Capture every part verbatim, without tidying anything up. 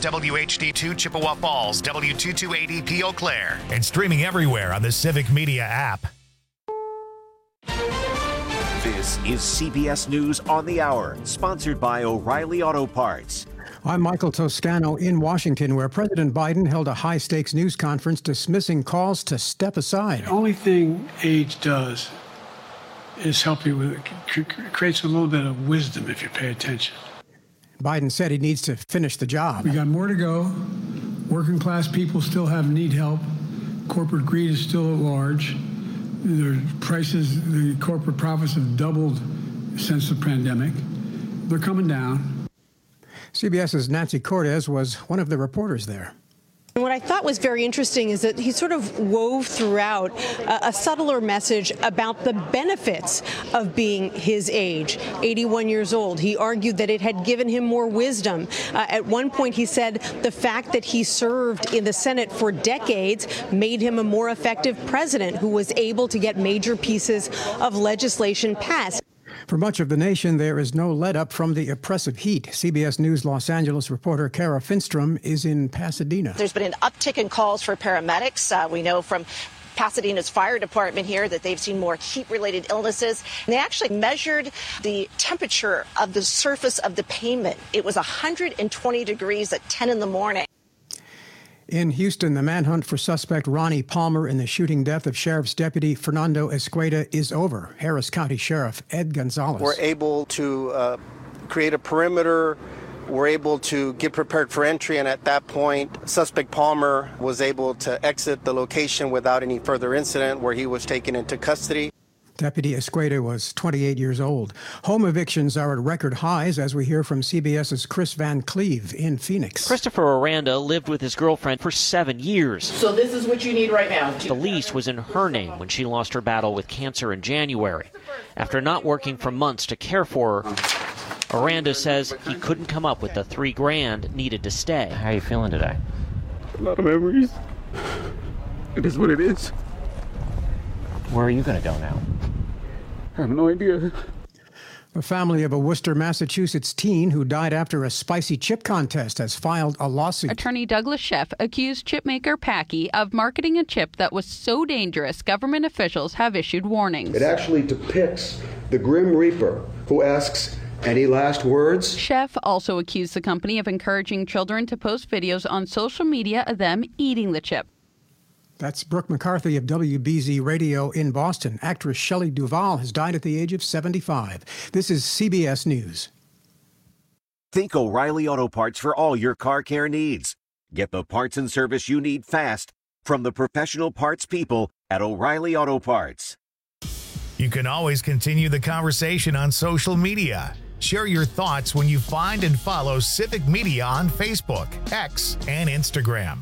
W H D two Chippewa Falls, W two two eighty P Eau Claire. And streaming everywhere on the Civic Media app. This is C B S News on the Hour, sponsored by O'Reilly Auto Parts. I'm Michael Toscano in Washington, where President Biden held a high-stakes news conference dismissing calls to step aside. The only thing age does is help you with it. Creates a little bit of wisdom if you pay attention. Biden said he needs to finish the job. We got more to go. Working class people still have need help. Corporate greed is still at large. Their prices, the corporate profits have doubled since the pandemic. They're coming down. CBS's Nancy Cortez was one of the reporters there. And what I thought was very interesting is that he sort of wove throughout a, a subtler message about the benefits of being his age, eighty-one years old. He argued that it had given him more wisdom. Uh, at one point, he said the fact that he served in the Senate for decades made him a more effective president who was able to get major pieces of legislation passed. For much of the nation, there is no let-up from the oppressive heat. C B S News Los Angeles reporter Kara Finstrom is in Pasadena. There's been an uptick in calls for paramedics. Uh, we know from Pasadena's fire department here that they've seen more heat-related illnesses. And they actually measured the temperature of the surface of the pavement. It was one hundred twenty degrees at ten in the morning. In Houston, the manhunt for suspect Ronnie Palmer in the shooting death of Sheriff's Deputy Fernando Escueda is over. Harris County Sheriff Ed Gonzalez. We're able to uh, create a perimeter. We're able to get prepared for entry, and at that point, suspect Palmer was able to exit the location without any further incident, where he was taken into custody. Deputy Escueda was twenty-eight years old. Home evictions are at record highs, as we hear from CBS's Chris Van Cleve in Phoenix. Christopher Aranda lived with his girlfriend for seven years. So this is what you need right now. The lease was in her name when she lost her battle with cancer in January. After not working for months to care for her, Aranda says he couldn't come up with the three grand needed to stay. How are you feeling today? A lot of memories. It is what it is. Where are you going to go now? I have no idea. The family of a Worcester, Massachusetts teen who died after a spicy chip contest has filed a lawsuit. Attorney Douglas Sheff accused chipmaker Paqui of marketing a chip that was so dangerous government officials have issued warnings. It actually depicts the Grim Reaper who asks, "Any last words?" Sheff also accused the company of encouraging children to post videos on social media of them eating the chip. That's Brooke McCarthy of W B Z Radio in Boston. Actress Shelley Duvall has died at the age of seventy-five. This is C B S News. Think O'Reilly Auto Parts for all your car care needs. Get the parts and service you need fast from the professional parts people at O'Reilly Auto Parts. You can always continue the conversation on social media. Share your thoughts when you find and follow Civic Media on Facebook, X, and Instagram.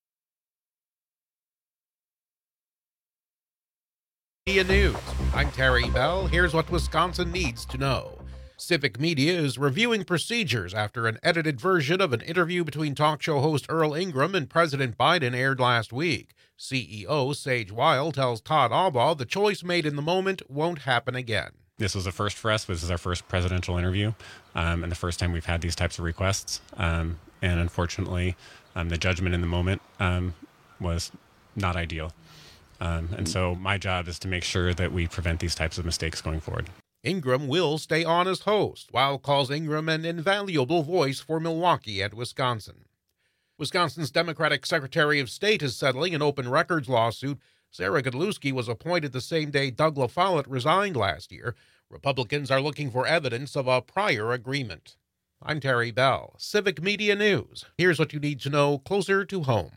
Media News. I'm Terry Bell. Here's what Wisconsin needs to know. Civic Media is reviewing procedures after an edited version of an interview between talk show host Earl Ingram and President Biden aired last week. C E O Sage Weil tells Todd Albaugh the choice made in the moment won't happen again. This was a first for us. This is our first presidential interview, um, and the first time we've had these types of requests. Um, and unfortunately, um, the judgment in the moment um, was not ideal. Um, and so my job is to make sure that we prevent these types of mistakes going forward. Ingram will stay on as host, while calls Ingram an invaluable voice for Milwaukee and Wisconsin. Wisconsin's Democratic Secretary of State is settling an open records lawsuit. Sarah Godlewski was appointed the same day Doug LaFollette resigned last year. Republicans are looking for evidence of a prior agreement. I'm Terry Bell, Civic Media News. Here's what you need to know closer to home.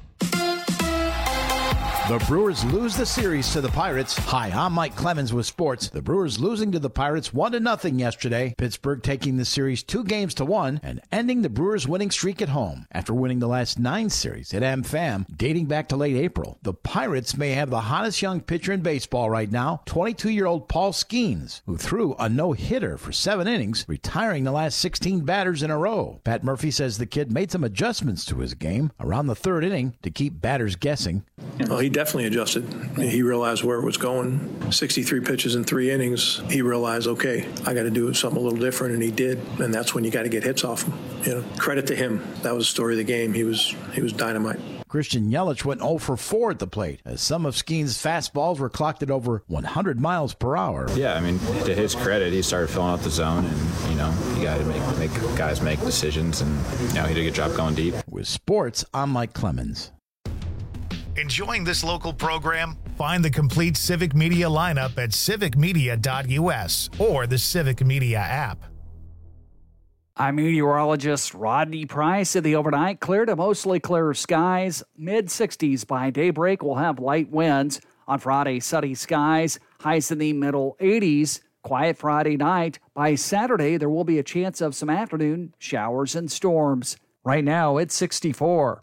The Brewers lose the series to the Pirates. Hi, I'm Mike Clemens with sports. The Brewers losing to the Pirates one to nothing yesterday. Pittsburgh taking the series two games to one and ending the Brewers winning streak at home. After winning the last nine series at AmFam dating back to late April, the Pirates may have the hottest young pitcher in baseball right now, twenty-two-year-old Paul Skeens, who threw a no-hitter for seven innings, retiring the last sixteen batters in a row. Pat Murphy says the kid made some adjustments to his game around the third inning to keep batters guessing. Well, he definitely adjusted. He realized where it was going. sixty-three pitches in three innings. He realized, okay, I got to do something a little different, and he did. And that's when you got to get hits off him. You know, credit to him. That was the story of the game. He was he was dynamite. Christian Yelich went oh for four at the plate, as some of Skeen's fastballs were clocked at over one hundred miles per hour. Yeah, I mean, to his credit, he started filling out the zone, and, you know, you got to make, make guys make decisions, and, you know, he did a good job going deep. With sports, I'm Mike Clemens. Enjoying this local program? Find the complete Civic Media lineup at civic media dot u s or the Civic Media app. I'm meteorologist Rodney Price. In the overnight, clear to mostly clear skies. mid sixties by daybreak. We'll have light winds. On Friday, sunny skies. Highs in the middle eighties. Quiet Friday night. By Saturday, there will be a chance of some afternoon showers and storms. Right now, it's sixty-four.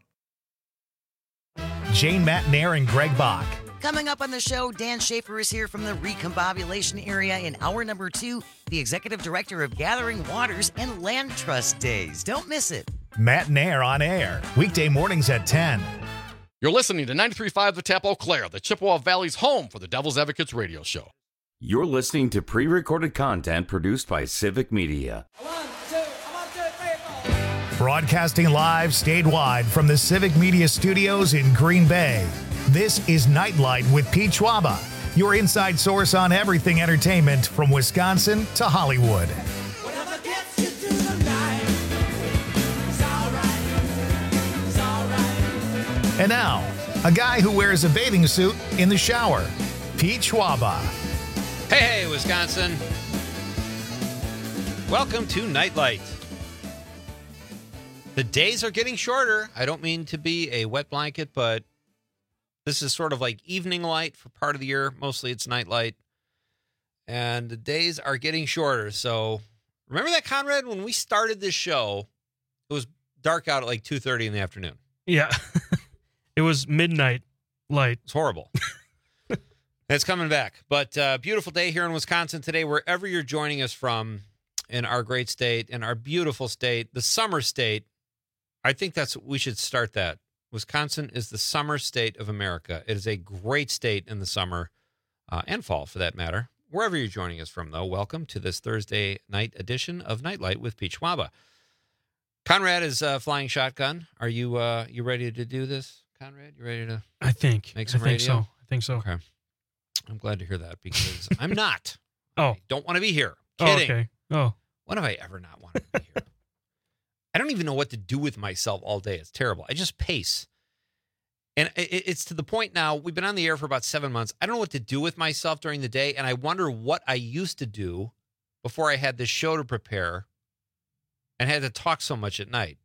Jane Matnair and Greg Bach. Coming up on the show, Dan Schaefer is here from the Recombobulation area in hour number two, the executive director of Gathering Waters and Land Trust Days. Don't miss it. Matnair on air, weekday mornings at ten. You're listening to ninety-three point five The Tap Eau Claire, the Chippewa Valley's home for the Devil's Advocates radio show. You're listening to pre-recorded content produced by Civic Media. Broadcasting live statewide from the Civic Media Studios in Green Bay. This is Nightlight with Pete Schwaba, your inside source on everything entertainment from Wisconsin to Hollywood. And now, a guy who wears a bathing suit in the shower, Pete Schwaba. Hey, hey, Wisconsin. Welcome to Nightlight. The days are getting shorter. I don't mean to be a wet blanket, but this is sort of like evening light for part of the year. Mostly it's night light. And the days are getting shorter. So remember that, Conrad, when we started this show, it was dark out at like two thirty in the afternoon. Yeah. It was midnight light. It's horrible. It's coming back. But uh, beautiful day here in Wisconsin today, wherever you're joining us from in our great state, in our beautiful state, the summer state. I think that's we should start that. Wisconsin is the summer state of America. It is a great state in the summer uh, and fall, for that matter. Wherever you're joining us from, though, welcome to this Thursday night edition of Nightlight with Pete Schwaba. Conrad is uh, flying shotgun. Are you uh, you ready to do this, Conrad? You ready to? I think. Make some I think radio? so. I think so. Okay. I'm glad to hear that because I'm not. Oh. I don't want to be here. Oh, Kidding. okay. Oh. When have I ever not wanted to be here? I don't even know what to do with myself all day. It's terrible. I just pace. And it's to the point now, we've been on the air for about seven months. I don't know what to do with myself during the day, and I wonder what I used to do before I had this show to prepare and had to talk so much at night.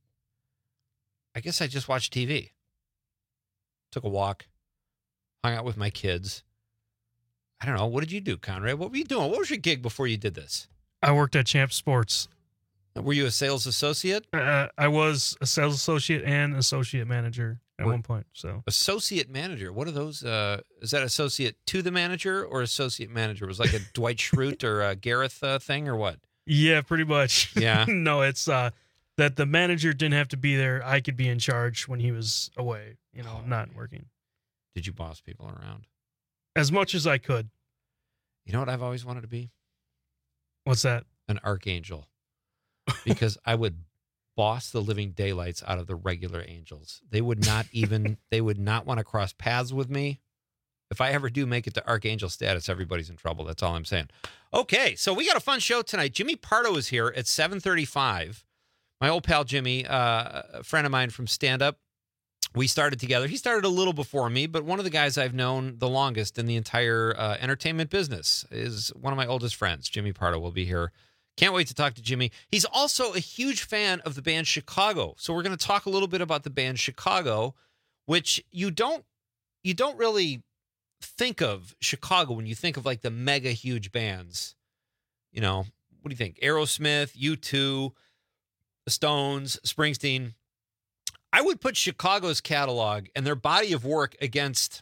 I guess I just watched T V. Took a walk, hung out with my kids. I don't know. What did you do, Conrad? What were you doing? What was your gig before you did this? I worked at Champ Sports. Were you a sales associate? Uh, I was a sales associate and associate manager at Were- one point. So Associate manager. What are those? Uh, is that associate to the manager or associate manager? Was it like a Dwight Schrute or a Gareth uh, thing or what? yeah, pretty much. Yeah. No, it's uh, that the manager didn't have to be there. I could be in charge when he was away, you know, not working. Did you boss people around? As much as I could. You know what I've always wanted to be? What's that? An archangel. Because I would boss the living daylights out of the regular angels. They would not even, they would not want to cross paths with me. If I ever do make it to archangel status, everybody's in trouble. That's all I'm saying. Okay, so we got a fun show tonight. Jimmy Pardo is here at seven thirty-five. My old pal Jimmy, uh, a friend of mine from stand-up. We started together. He started a little before me, but one of the guys I've known the longest in the entire uh, entertainment business is one of my oldest friends. Jimmy Pardo will be here. Can't wait to talk to Jimmy. He's also a huge fan of the band Chicago. So we're going to talk a little bit about the band Chicago, which you don't you don't really think of Chicago when you think of like the mega huge bands. You know, what do you think? Aerosmith, U two, the Stones, Springsteen. I would put Chicago's catalog and their body of work against,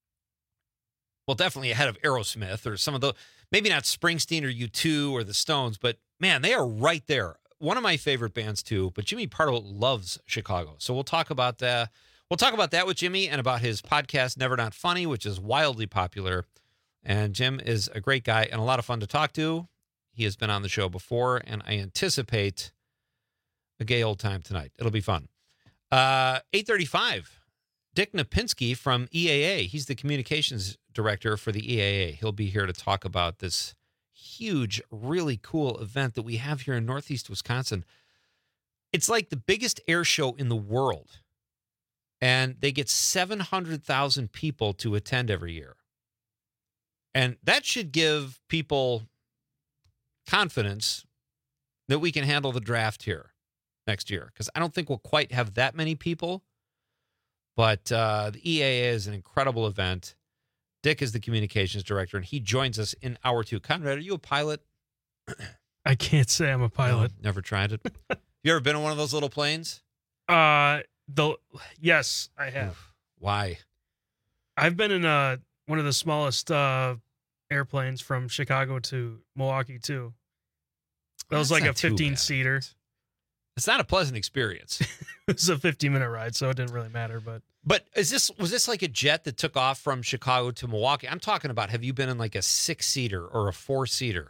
well, definitely ahead of Aerosmith or some of the, maybe not Springsteen or U two or the Stones, but man, they are right there. One of my favorite bands too, but Jimmy Pardo loves Chicago. So we'll talk about that. We'll talk about that with Jimmy and about his podcast, Never Not Funny, which is wildly popular. And Jim is a great guy and a lot of fun to talk to. He has been on the show before, and I anticipate a gay old time tonight. It'll be fun. Uh, eight thirty-five, Dick Napinski from E A A. He's the communications director for the E A A. He'll be here to talk about this huge, really cool event that we have here in Northeast Wisconsin. It's like the biggest air show in the world, and they get seven hundred thousand people to attend every year. And that should give people confidence that we can handle the draft here next year, because I don't think we'll quite have that many people. But uh, the E A A is an incredible event. Dick is the communications director, and he joins us in hour two. Conrad, are you a pilot? I can't say I'm a pilot. No, never tried it. You ever been on one of those little planes? Uh, the yes, I have. Oof. Why? I've been in uh one of the smallest uh, airplanes from Chicago to Milwaukee too. That was That's like a not too fifteen bad. seater. It's not a pleasant experience. It was a fifty minute ride, so it didn't really matter. But But is this was this like a jet that took off from Chicago to Milwaukee? I'm talking about, have you been in like a six seater or a four seater?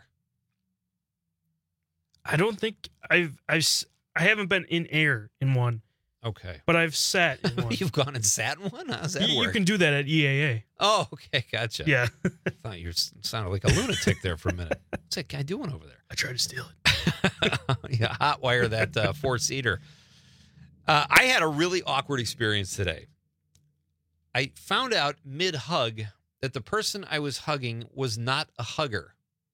I don't think I've I've s- I haven't been in air in one. Okay. But I've sat in one. You've gone and sat in one? How does that you, work? you can do that at E A A. Oh, okay, gotcha. Yeah. I thought you sounded like a lunatic there for a minute. What's that guy doing over there? I tried to steal it. Yeah, hot wire that uh, four-seater. Uh, I had a really awkward experience today. I found out mid-hug that the person I was hugging was not a hugger.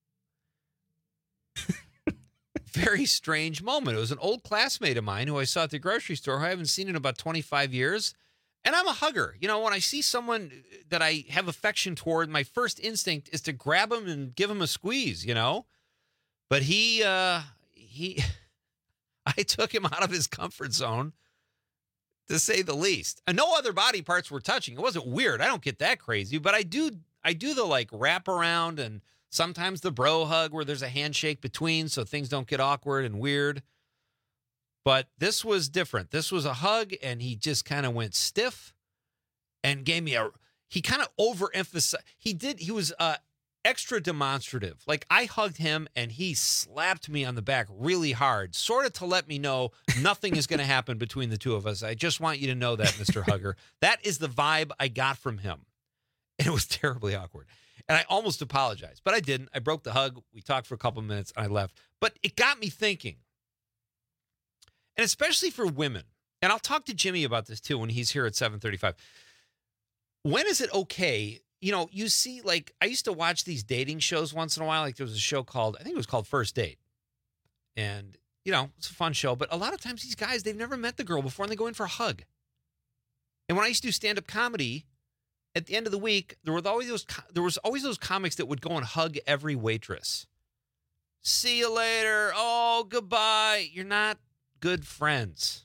Very strange moment. It was an old classmate of mine who I saw at the grocery store who I haven't seen in about twenty-five years. And I'm a hugger. You know, when I see someone that I have affection toward, my first instinct is to grab him and give him a squeeze, you know? But he, uh, he, I took him out of his comfort zone, to say the least. And no other body parts were touching. It wasn't weird. I don't get that crazy, but I do, I do the like wrap around and sometimes the bro hug where there's a handshake between so things don't get awkward and weird. But this was different. This was a hug, and he just kind of went stiff and gave me a, he kind of overemphasized. He did, he was uh, extra demonstrative. Like I hugged him, and he slapped me on the back really hard, sort of to let me know nothing is going to happen between the two of us. I just want you to know that, Mister Hugger. That is the vibe I got from him. And it was terribly awkward. And I almost apologized, but I didn't. I broke the hug. We talked for a couple minutes, and I left. But it got me thinking, and especially for women, and I'll talk to Jimmy about this too when he's here at seven thirty-five. When is it okay? You know, you see, like, I used to watch these dating shows once in a while. Like there was a show called, I think it was called First Date. And, you know, it's a fun show. But a lot of times these guys, they've never met the girl before, and they go in for a hug. And when I used to do stand-up comedy, at the end of the week, there were always those there was always those comics that would go and hug every waitress. See you later. Oh, goodbye. You're not good friends.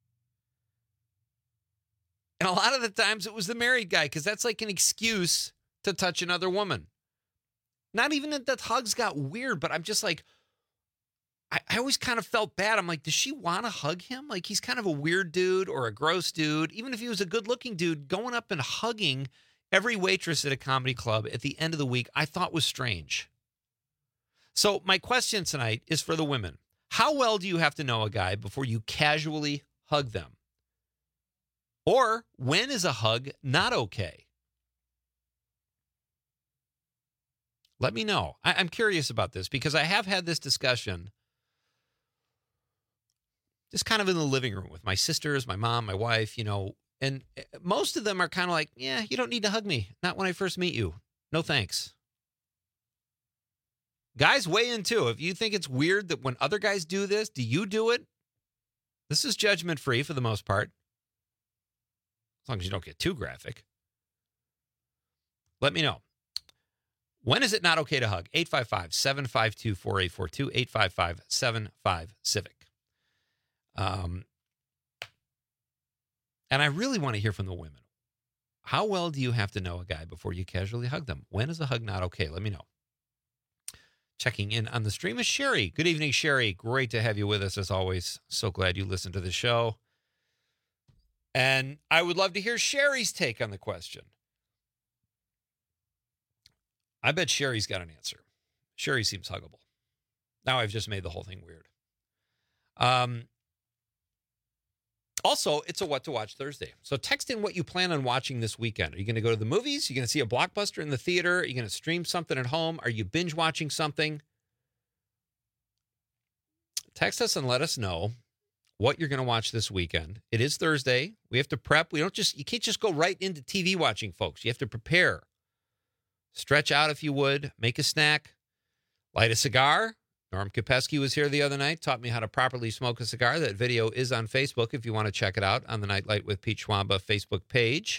And a lot of the times it was the married guy, because that's like an excuse to touch another woman. Not even that the hugs got weird, but I'm just like, I, I always kind of felt bad. I'm like, does she want to hug him? Like, he's kind of a weird dude or a gross dude. Even if he was a good-looking dude, going up and hugging every waitress at a comedy club at the end of the week, I thought was strange. So my question tonight is for the women. How well do you have to know a guy before you casually hug them? Or when is a hug not okay? Let me know. I, I'm curious about this because I have had this discussion just kind of in the living room with my sisters, my mom, my wife, you know, and most of them are kind of like, yeah, you don't need to hug me. Not when I first meet you. No thanks. Guys, weigh in too. If you think it's weird that when other guys do this, do you do it? This is judgment free for the most part. As long as you don't get too graphic. Let me know. When is it not okay to hug? eight five five, seven five two, four eight four two, eight five five, seven five, civic. Um, and I really want to hear from the women. How well do you have to know a guy before you casually hug them? When is a hug not okay? Let me know. Checking in on the stream is Sherry. Good evening, Sherry. Great to have you with us as always. So glad you listened to the show. And I would love to hear Sherry's take on the question. I bet Sherry's got an answer. Sherry seems huggable. Now I've just made the whole thing weird. Um. Also, it's a What to Watch Thursday. So text in what you plan on watching this weekend. Are you going to go to the movies? Are you going to see a blockbuster in the theater? Are you going to stream something at home? Are you binge watching something? Text us and let us know what you're going to watch this weekend. It is Thursday. We have to prep. We don't just, you can't just go right into T V watching, folks. You have to prepare. Stretch out if you would. Make a snack. Light a cigar. Norm Kopesky was here the other night, taught me how to properly smoke a cigar. That video is on Facebook if you want to check it out on the Nightlight with Pete Schwaba Facebook page.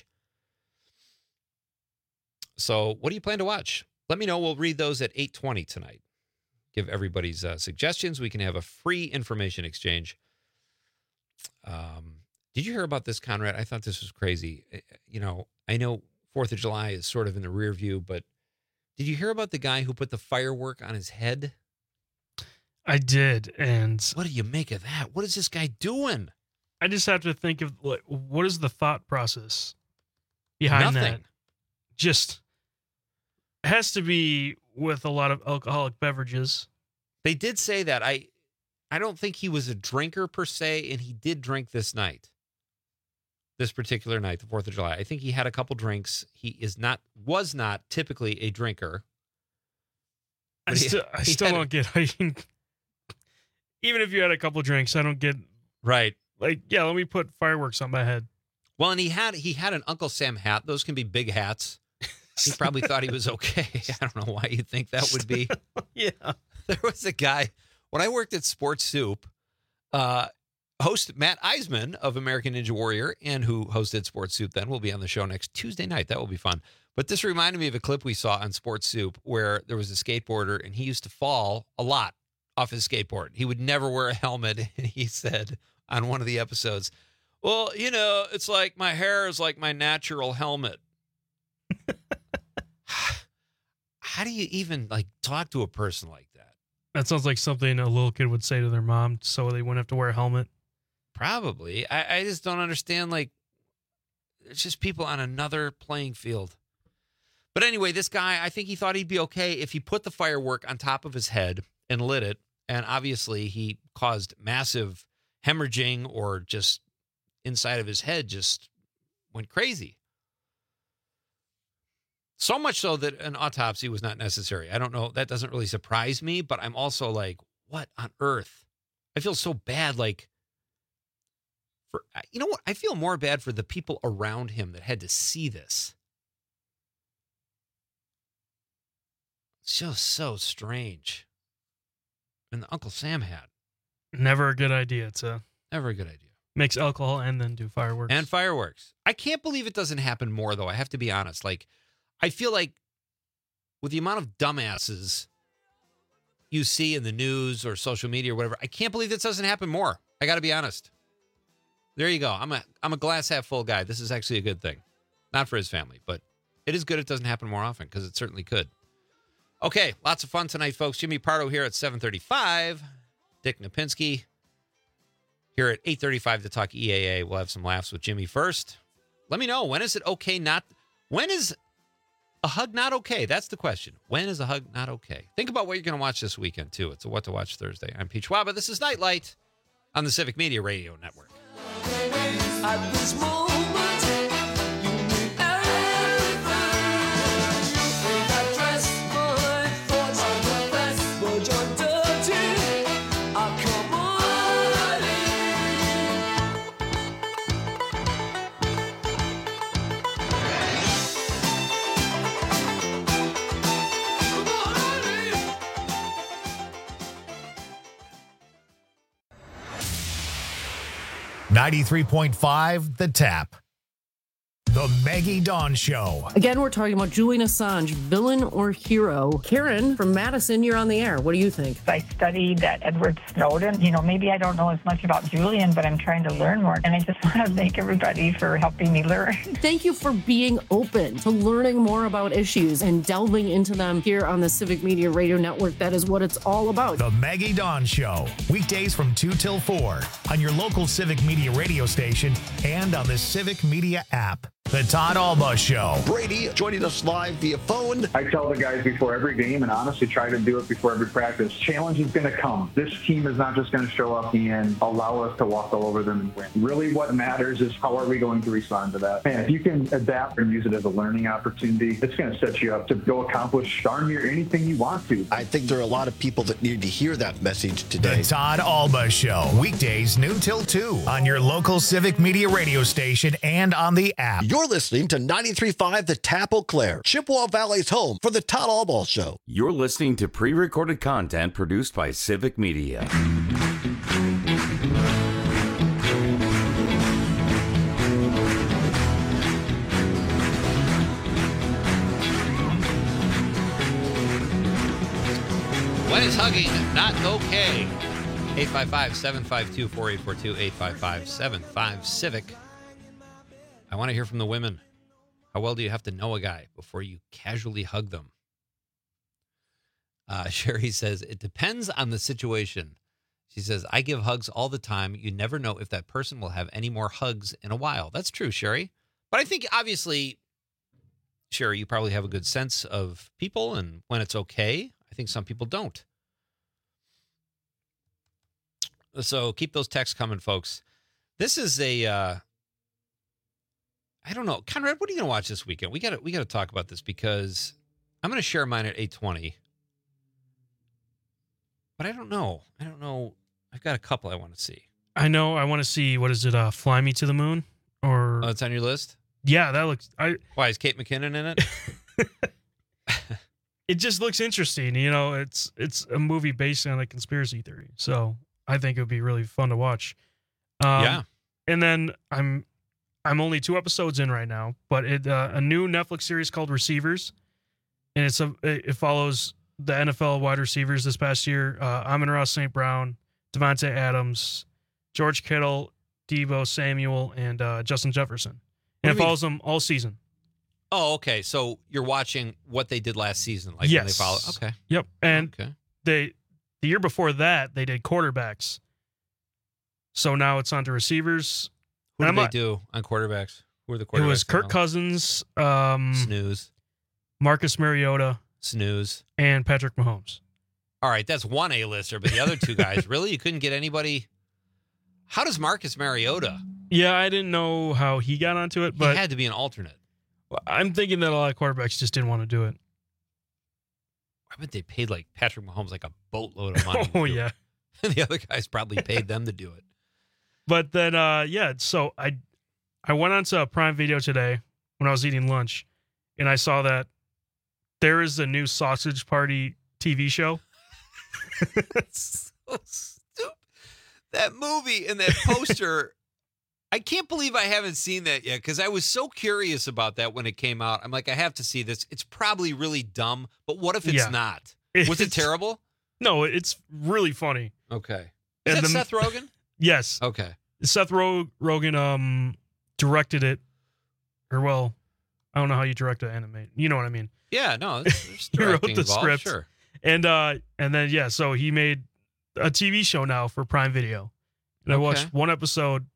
So what do you plan to watch? Let me know. We'll read those at eight twenty tonight. Give everybody's uh, suggestions. We can have a free information exchange. Um, did you hear about this, Conrad? I thought this was crazy. You know, I know fourth of July is sort of in the rear view, but did you hear about the guy who put the firework on his head? I did, and what do you make of that? What is this guy doing? I just have to think of like, what is the thought process behind Nothing. that? Just it has to be with a lot of alcoholic beverages. They did say that. I I don't think he was a drinker per se, and he did drink this night. This particular night, the fourth of July. I think he had a couple drinks. He is not was not typically a drinker. I still I still don't get how you can, even if you had a couple drinks, I don't get right. Like, yeah, let me put fireworks on my head. Well, and he had he had an Uncle Sam hat. Those can be big hats. He probably thought he was okay. I don't know why you think that would be. Yeah. There was a guy, when I worked at Sports Soup, uh, host Matt Eisman of American Ninja Warrior, and who hosted Sports Soup then, will be on the show next Tuesday night. That will be fun. But this reminded me of a clip we saw on Sports Soup where there was a skateboarder, and he used to fall a lot off his skateboard. He would never wear a helmet, and he said on one of the episodes, well, you know, it's like my hair is like my natural helmet. How do you even like talk to a person like that? That sounds like something a little kid would say to their mom so they wouldn't have to wear a helmet. Probably. I, I just don't understand. Like, it's just people on another playing field. But anyway, this guy, I think he thought he'd be okay if he put the firework on top of his head and lit it. And obviously he caused massive hemorrhaging, or just inside of his head just went crazy. So much so that an autopsy was not necessary. I don't know. That doesn't really surprise me, but I'm also like, what on earth? I feel so bad. Like, for, you know what? I feel more bad for the people around him that had to see this. It's just so strange. And the Uncle Sam hat. Never a good idea to. Never a good idea. Mix alcohol and then do fireworks. And fireworks. I can't believe it doesn't happen more, though. I have to be honest. Like, I feel like with the amount of dumbasses you see in the news or social media or whatever, I can't believe this doesn't happen more. I got to be honest. There you go. I'm a I'm a glass half full guy. This is actually a good thing. Not for his family, but it is good it doesn't happen more often, because it certainly could. Okay, lots of fun tonight, folks. Jimmy Pardo here at seven thirty-five. Dick Napinski here at eight thirty-five to talk E A A. We'll have some laughs with Jimmy first. Let me know, when is it okay not... When is a hug not okay? That's the question. When is a hug not okay? Think about what you're going to watch this weekend, too. It's a What to Watch Thursday. I'm Pete Schwaba. This is Nightlight on the Civic Media Radio Network. At this moment, you mean everything. You think I dress my thoughts on the best, but you're dirty. I come on. ninety-three point five The Tap. The Maggie Dawn Show. Again, we're talking about Julian Assange, villain or hero. Karen from Madison, you're on the air. What do you think? I studied that Edward Snowden. You know, maybe I don't know as much about Julian, but I'm trying to learn more. And I just want to thank everybody for helping me learn. Thank you for being open to learning more about issues and delving into them here on the Civic Media Radio Network. That is what it's all about. The Maggie Dawn Show. Weekdays from two till four on your local Civic Media radio station and on the Civic Media app. The Todd Alba Show. Brady joining us live via phone. I tell the guys before every game, and honestly try to do it before every practice, challenge is going to come. This team is not just going to show up and allow us to walk all over them and win. Really what matters is how are we going to respond to that. And if you can adapt and use it as a learning opportunity, it's going to set you up to go accomplish darn near anything you want to. I think there are a lot of people that need to hear that message today. The Todd Alba Show. Weekdays noon till two on your local Civic Media radio station and on the app. You're listening to ninety-three point five The Tap Eau Claire, Chippewa Valley's home for the Todd Alba Show. You're listening to pre-recorded content produced by Civic Media. When is hugging not okay? eight five five, seven five two, four eight four two, eight five five, seven five Civic. I want to hear from the women. How well do you have to know a guy before you casually hug them? Uh, Sherry says, it depends on the situation. She says, I give hugs all the time. You never know if that person will have any more hugs in a while. That's true, Sherry. But I think, obviously, Sherry, you probably have a good sense of people and when it's okay. I think some people don't. So keep those texts coming, folks. This is a... Uh, I don't know. Conrad, what are you going to watch this weekend? We got to we got to talk about this because I'm going to share mine at eight twenty. But I don't know. I don't know. I've got a couple I want to see. I know. I want to see, what is it, uh, Fly Me to the Moon? Or Oh, it's on your list? Yeah, that looks... I. Why, is Kate McKinnon in it? It just looks interesting. You know, it's it's a movie based on a conspiracy theory. So I think it would be really fun to watch. Um, yeah. And then I'm... I'm only two episodes in right now, but it uh, a new Netflix series called Receivers, and it's a it follows the N F L wide receivers this past year: uh, Amon-Ra Saint Brown, Devontae Adams, George Kittle, Deebo Samuel, and uh, Justin Jefferson. And it follows them all season. Oh, okay. So you're watching what they did last season, like yes. when they follow. Okay. Yep. And okay. they the year before that they did quarterbacks. So now it's on to receivers. Who did I'm they not, do on quarterbacks? Who are the quarterbacks? It was Kirk Cousins, um, snooze, Marcus Mariota, snooze, and Patrick Mahomes. All right, that's one A-lister, but the other two guys, really? You couldn't get anybody? How does Marcus Mariota? Yeah, I didn't know how he got onto it, but he had to be an alternate. I'm thinking that a lot of quarterbacks just didn't want to do it. I bet they paid like Patrick Mahomes like a boatload of money. Oh, yeah. And the other guys probably paid them to do it. But then, uh, yeah, so I I went onto Prime Video today when I was eating lunch, and I saw that there is a new Sausage Party T V show. It's so stupid. That movie and that poster, I can't believe I haven't seen that yet because I was so curious about that when it came out. I'm like, I have to see this. It's probably really dumb, but what if it's Yeah. not? Was it terrible? No, it's really funny. Okay. Is And that the- Seth Rogen? Yes. Okay. Seth Ro- Rogen um directed it, or well, I don't know how you direct an animate. You know what I mean? Yeah, no. There's, there's He wrote directing the involved, script, Sure. and uh, and then yeah, so he made a T V show now for Prime Video, and I watched Okay. one episode.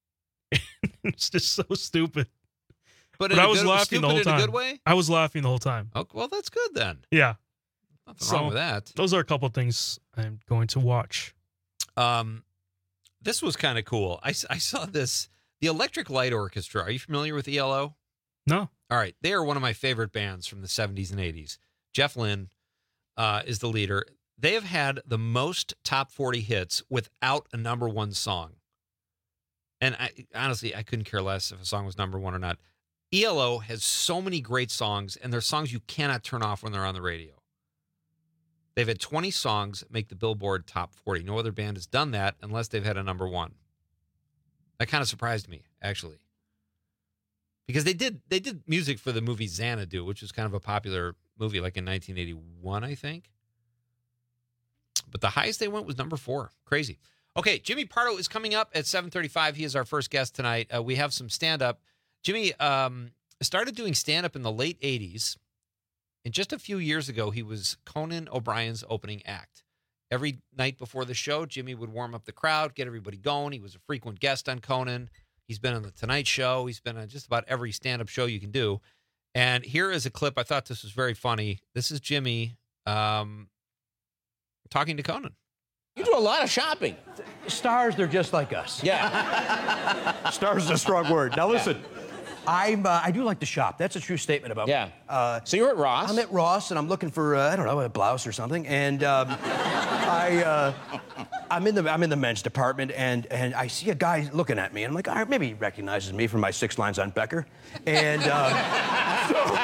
It's just so stupid, But, but in I a was good, laughing stupid the whole in time. a good way? I was laughing the whole time. Oh, well, that's good then. Yeah, Nothing So, wrong with that. those are a couple things I'm going to watch. Um, this was kind of cool. I, s- I saw this. The Electric Light Orchestra. Are you familiar with E L O? No. All right. They are one of my favorite bands from the seventies and eighties. Jeff Lynne uh, is the leader. They have had the most top forty hits without a number one song. And I, honestly, I couldn't care less if a song was number one or not. E L O has so many great songs, and they're songs you cannot turn off when they're on the radio. They've had twenty songs make the Billboard top forty. No other band has done that unless they've had a number one. That kind of surprised me, actually. because they did they did music for the movie Xanadu, which was kind of a popular movie, like in nineteen eighty-one, I think. But the highest they went was number four. Crazy. Okay, Jimmy Pardo is coming up at seven thirty-five. He is our first guest tonight. Uh, we have some stand-up. Jimmy um, started doing stand-up in the late eighties. And just a few years ago, he was Conan O'Brien's opening act. Every night before the show, Jimmy would warm up the crowd, get everybody going. He was a frequent guest on Conan. He's been on The Tonight Show. He's been on just about every stand-up show you can do. And here is a clip. I thought this was very funny. This is Jimmy um, talking to Conan. You do a lot of shopping. Stars, they're just like us. Yeah. Stars is a strong word. Now listen. Yeah. I'm, uh, I do like to shop. That's a true statement about yeah. me. Uh, so you're at Ross? I'm at Ross, and I'm looking for, uh, I don't know, a blouse or something. And um, I, uh, I'm in the I'm in the men's department, and and I see a guy looking at me, and I'm like, all right, maybe he recognizes me from my six lines on Becker. And uh, so,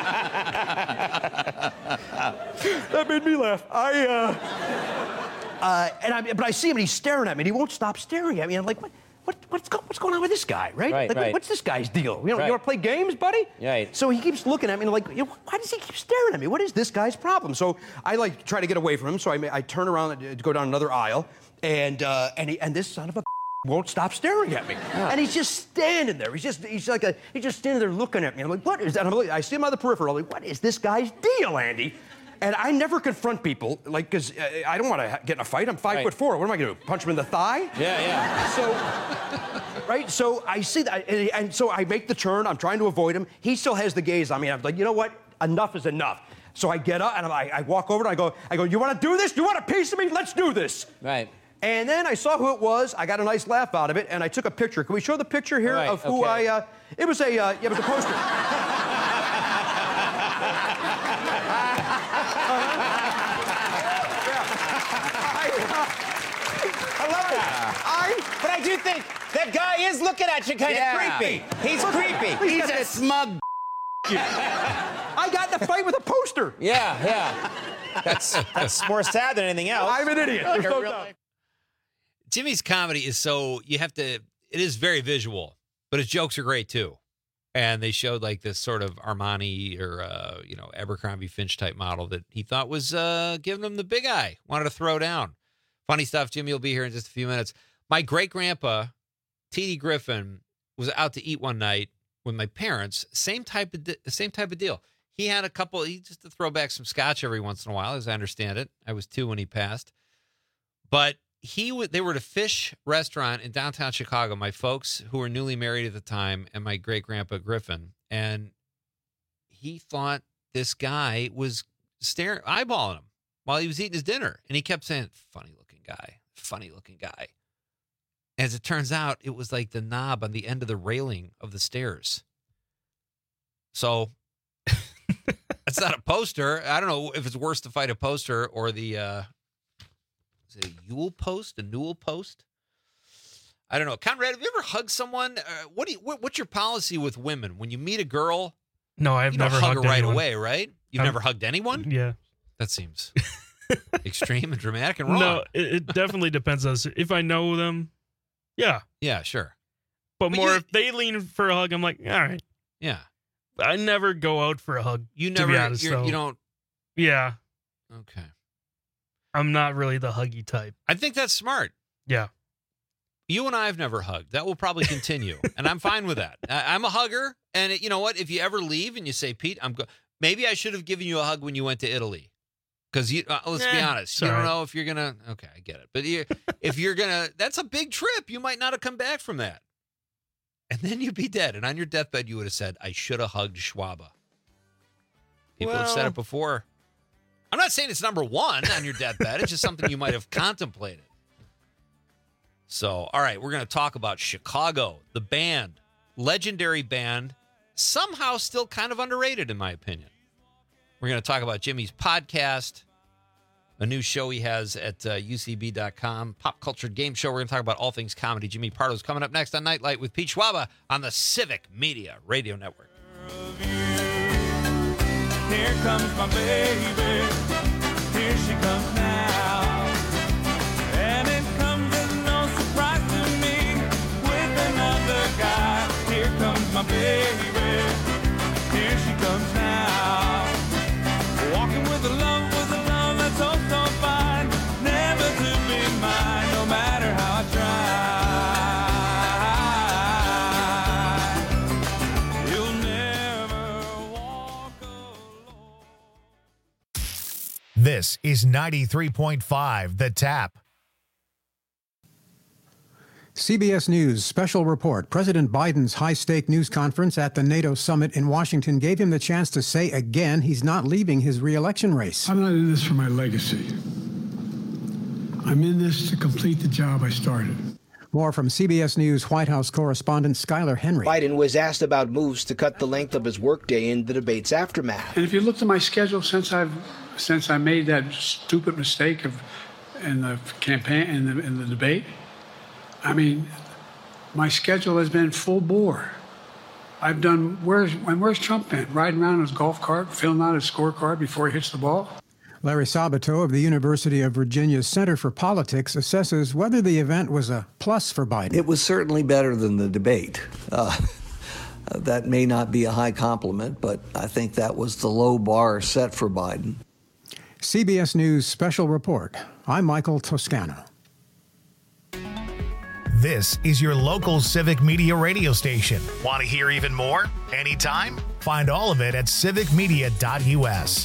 that made me laugh. I, uh, uh, and I, but I see him, and he's staring at me, and he won't stop staring at me. And I'm like, what? What, what's, go, what's going on with this guy, right? Right, like, right. What's this guy's deal? You know, right. you want to play games, buddy? Right. So he keeps looking at me and like, you know, why does he keep staring at me? What is this guy's problem? So I like try to get away from him. So I, I turn around to go down another aisle, and uh, and he, and this son of a won't stop staring at me. Yeah. And he's just standing there. He's just he's like a he's just standing there looking at me. I'm like, what is that? And I'm like, I see him on the peripheral. I'm like, what is this guy's deal, Andy? And I never confront people, like, because uh, I don't want to get in a fight. I'm five right. foot four. What am I going to do? Punch him in the thigh? Yeah, yeah. So, right? So I see that, and, and so I make the turn. I'm trying to avoid him. He still has the gaze on me. I'm like, you know what? Enough is enough. So I get up and I, I walk over and I go, I go, you want to do this? You want a piece of me? Let's do this. Right. And then I saw who it was. I got a nice laugh out of it, and I took a picture. Can we show the picture here right, of who okay. I? Uh, it was a, uh, yeah, it was a poster. I, but I do think that guy is looking at you kind of Yeah. creepy. He's Look, creepy. he's He's got a this- smug. I got in a fight with a poster. Yeah, yeah. That's, that's more sad than anything else. I'm an idiot. There's no doubt. Jimmy's comedy is so, you have to, it is very visual, but his jokes are great too. And they showed like this sort of Armani or, uh, you know, Abercrombie Finch type model that he thought was uh, giving him the big eye, wanted to throw down. Funny stuff. Jimmy will be here in just a few minutes. My great grandpa, T D Griffin, was out to eat one night with my parents. Same type of, di- same type of deal. He had a couple, he just to throw back some scotch every once in a while, as I understand it. I was two when he passed. But he w- they were at a fish restaurant in downtown Chicago, my folks who were newly married at the time, and my great-grandpa Griffin. And he thought this guy was staring, eyeballing him while he was eating his dinner. And he kept saying, funny-looking guy, funny-looking guy. As it turns out, it was like the knob on the end of the railing of the stairs. So it's not a poster. I don't know if it's worse to fight a poster or the, uh, is it a Yule post, a Newell post? I don't know. Conrad, have you ever hugged someone? Uh, what do you, what, what's your policy with women? When you meet a girl, No, I've you don't never hug her hugged right anyone. away, right? You've I'm- never hugged anyone? Yeah. That seems extreme and dramatic and wrong. No, it, it definitely depends on if I know them. Yeah. Yeah, sure. But, But more you- if they lean for a hug, I'm like, all right. Yeah. I never go out for a hug. You to never, be honest, you're, though. you don't. Yeah. Okay. I'm not really the huggy type. I think that's smart. Yeah. You and I have never hugged. That will probably continue, and I'm fine with that. I, I'm a hugger, and it, you know what? If you ever leave and you say, Pete, I'm go- maybe I should have given you a hug when you went to Italy, because you. Uh, let's be Eh, honest, you sorry. don't know if you're gonna. Okay, I get it, but you, if you're gonna, that's a big trip. You might not have come back from that, and then you'd be dead. And on your deathbed, you would have said, "I should have hugged Schwaba." People have said Well- it before. I'm not saying it's number one on your deathbed. It's just something you might have contemplated. So, all right, we're going to talk about Chicago, the band, legendary band, somehow still kind of underrated, in my opinion. We're going to talk about Jimmy's podcast, a new show he has at uh, U C B dot com, Pop Culture Game Show. We're going to talk about all things comedy. Jimmy Pardo's coming up next on Nightlight with Pete Schwaba on the Civic Media Radio Network. Here comes my baby, here she comes now. And it comes as no surprise to me with another guy. Here comes my baby, This is ninety-three point five The Tap. C B S News special report. President Biden's high-stake news conference at the NATO summit in Washington gave him the chance to say again he's not leaving his re-election race. I'm not in this for my legacy. I'm in this to complete the job I started. More from C B S News White House correspondent Skylar Henry. Biden was asked about moves to cut the length of his workday in the debate's aftermath. And if you looked at my schedule since I've since I made that stupid mistake of in the campaign in the in the debate, I mean, my schedule has been full bore. I've done where's when where's Trump been? Riding around in his golf cart, filling out his scorecard before he hits the ball. Larry Sabato of the University of Virginia's Center for Politics assesses whether the event was a plus for Biden. It was certainly better than the debate. Uh, that may not be a high compliment, but I think that was the low bar set for Biden. C B S News special report. I'm Michael Toscano. This is your local civic media radio station. Want to hear even more? Anytime? Find all of it at civic media dot U S.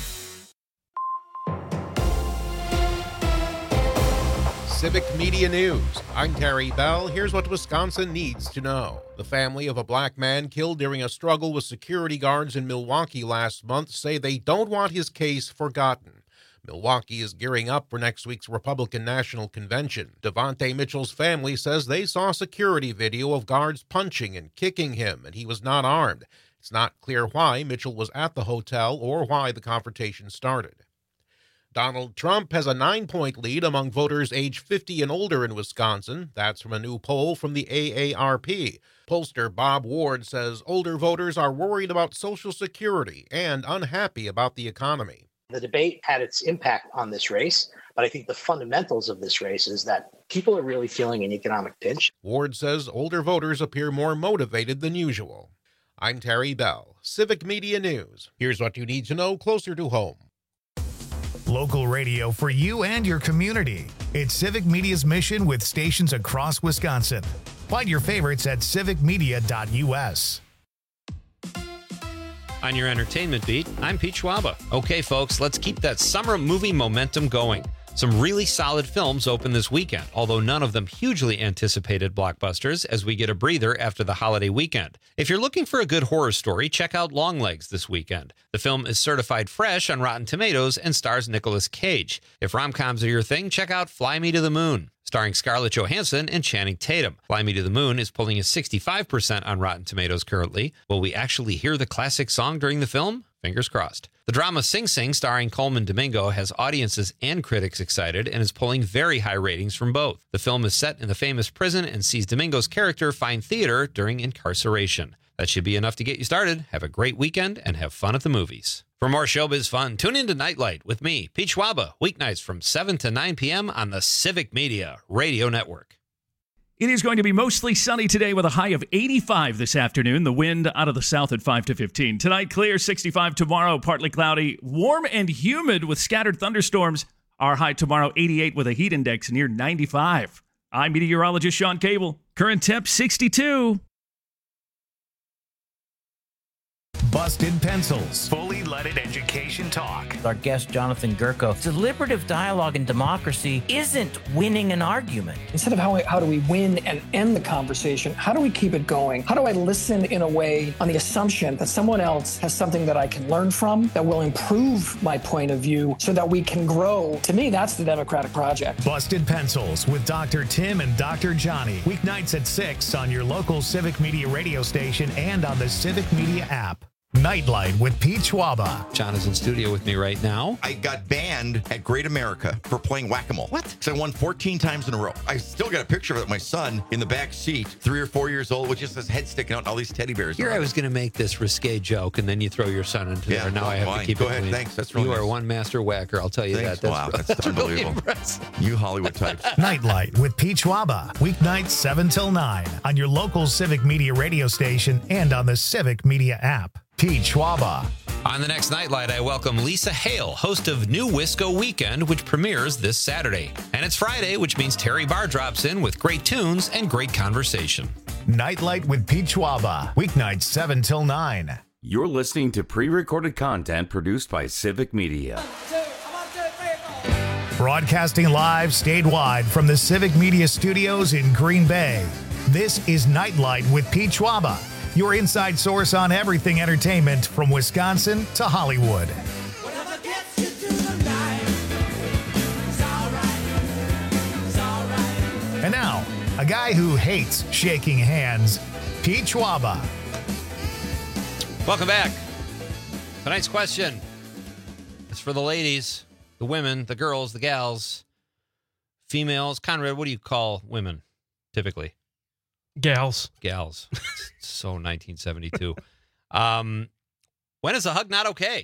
Civic Media News. I'm Terry Bell. Here's what Wisconsin needs to know. The family of a black man killed during a struggle with security guards in Milwaukee last month say they don't want his case forgotten. Milwaukee is gearing up for next week's Republican National Convention. Devontae Mitchell's family says they saw security video of guards punching and kicking him, and he was not armed. It's not clear why Mitchell was at the hotel or why the confrontation started. Donald Trump has a nine-point lead among voters age fifty and older in Wisconsin. That's from a new poll from the A A R P. Pollster Bob Ward says older voters are worried about Social Security and unhappy about the economy. The debate had its impact on this race, but I think the fundamentals of this race is that people are really feeling an economic pinch. Ward says older voters appear more motivated than usual. I'm Terry Bell, Civic Media News. Here's what you need to know closer to home. Local radio for you and your community. It's Civic Media's mission with stations across Wisconsin. Find your favorites at civic media dot U S. On your entertainment beat, I'm Pete Schwaba. Okay, folks, let's keep that summer movie momentum going. Some really solid films open this weekend, although none of them hugely anticipated blockbusters as we get a breather after the holiday weekend. If you're looking for a good horror story, check out Longlegs this weekend. The film is certified fresh on Rotten Tomatoes and stars Nicolas Cage. If rom-coms are your thing, check out Fly Me to the Moon, starring Scarlett Johansson and Channing Tatum. Fly Me to the Moon is pulling a sixty-five percent on Rotten Tomatoes currently. Will we actually hear the classic song during the film? Fingers crossed. The drama Sing Sing, starring Coleman Domingo, has audiences and critics excited and is pulling very high ratings from both. The film is set in the famous prison and sees Domingo's character find theater during incarceration. That should be enough to get you started. Have a great weekend and have fun at the movies. For more showbiz fun, tune in to Nightlight with me, Pete Schwaba, weeknights from seven to nine p.m. on the Civic Media Radio Network. It is going to be mostly sunny today with a high of eighty-five this afternoon. The wind out of the south at five to fifteen. Tonight, clear, sixty-five tomorrow, partly cloudy, warm and humid with scattered thunderstorms. Our high tomorrow, eighty-eight with a heat index near ninety-five. I'm meteorologist Sean Cable. Current temp, sixty-two. Busted Pencils, fully leaded education talk. Our guest, Jonathan Gurko. Deliberative dialogue in democracy isn't winning an argument. Instead of how, we, how do we win and end the conversation, how do we keep it going? How do I listen in a way on the assumption that someone else has something that I can learn from, that will improve my point of view so that we can grow? To me, that's the democratic project. Busted Pencils with Doctor Tim and Doctor Johnny. Weeknights at six on your local Civic Media radio station and on the Civic Media app. Nightlight with Pete Schwaba. John is in studio with me right now. I got banned at Great America for playing whack-a-mole. What? Because I won fourteen times in a row. I still got a picture of it. My son in the back seat, three or four years old, with just his head sticking out and all these teddy bears. Here I was going to make this risque joke, and then you throw your son into yeah, there. Now well, I have fine. to keep Go it ahead. clean. Thanks. That's really You nice. are one master whacker. I'll tell you Thanks. that. That's, wow, that's unbelievable. Really you Hollywood types. Nightlight with Pete Schwaba. Weeknights seven till nine on your local Civic Media radio station and on the Civic Media app. Pete Schwaba. On the next Nightlight, I welcome Lisa Hale, host of New Wisco Weekend, which premieres this Saturday. And it's Friday, which means Terry Barr drops in with great tunes and great conversation. Nightlight with Pete Schwaba. Weeknights seven till nine. You're listening to pre-recorded content produced by Civic Media. Broadcasting live statewide from the Civic Media Studios in Green Bay, this is Nightlight with Pete Schwaba, your inside source on everything entertainment from Wisconsin to Hollywood. And now, a guy who hates shaking hands, Pete Schwaba. Welcome back. Tonight's question is for the ladies, the women, the girls, the gals, females. Conrad, what do you call women typically? Gals. Gals. So nineteen seventy-two. um, when is a hug not okay?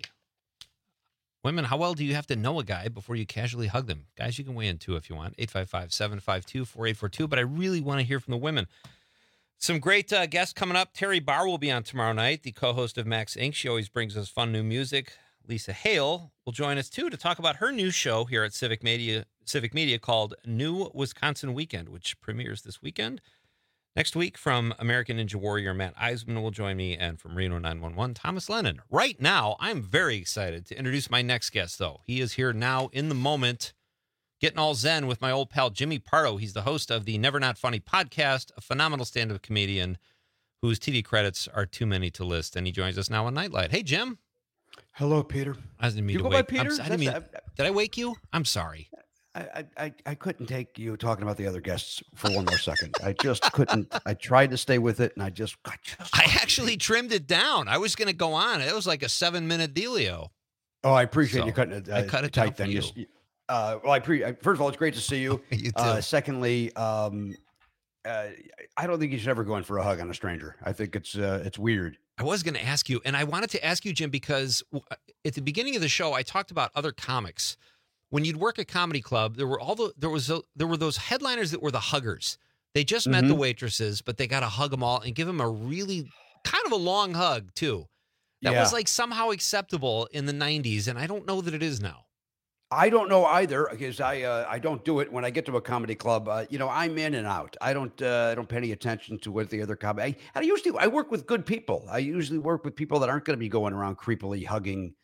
Women, how well do you have to know a guy before you casually hug them? Guys, you can weigh in too if you want. eight five five, seven five two, four eight four two. But I really want to hear from the women. Some great uh, guests coming up. Terry Barr will be on tomorrow night, the co-host of Max Incorporated. She always brings us fun new music. Lisa Hale will join us, too, to talk about her new show here at Civic Media, Civic Media called New Wisconsin Weekend, which premieres this weekend. Next week, from American Ninja Warrior, Matt Eisman will join me, and from Reno nine one one, Thomas Lennon. Right now, I'm very excited to introduce my next guest, though. He is here now in the moment, getting all zen with my old pal Jimmy Pardo. He's the host of the Never Not Funny podcast, a phenomenal stand-up comedian whose T V credits are too many to list, and he joins us now on Nightlight. Hey, Jim. Hello, Peter. I didn't mean you to go wake. by Peter? I'm, I didn't mean, That's- did I wake you? I'm sorry. I, I, I couldn't take you talking about the other guests for one more second. I just couldn't. I tried to stay with it, and I just, I just. I actually trimmed it down. I was going to go on. It was like a seven-minute dealio. Oh, I appreciate So, you cutting it. Uh, I cut it tight. down Then for you. you. Uh, well, I pre. I- First of all, it's great to see you. You too. Uh, secondly, um, uh, I don't think you should ever go in for a hug on a stranger. I think it's uh, it's weird. I was going to ask you, and I wanted to ask you, Jim, because w- at the beginning of the show, I talked about other comics. When you'd work at comedy club, there were all the there was a, there were those headliners that were the huggers. They just met the Mhm. waitresses, but they got to hug them all and give them a really kind of a long hug too. That Yeah. was like somehow acceptable in the nineties, and I don't know that it is now. I don't know either because I uh, I don't do it when I get to a comedy club. Uh, you know, I'm in and out. I don't uh, I don't pay any attention to what the other comedy. I, I usually I work with good people. I usually work with people that aren't going to be going around creepily hugging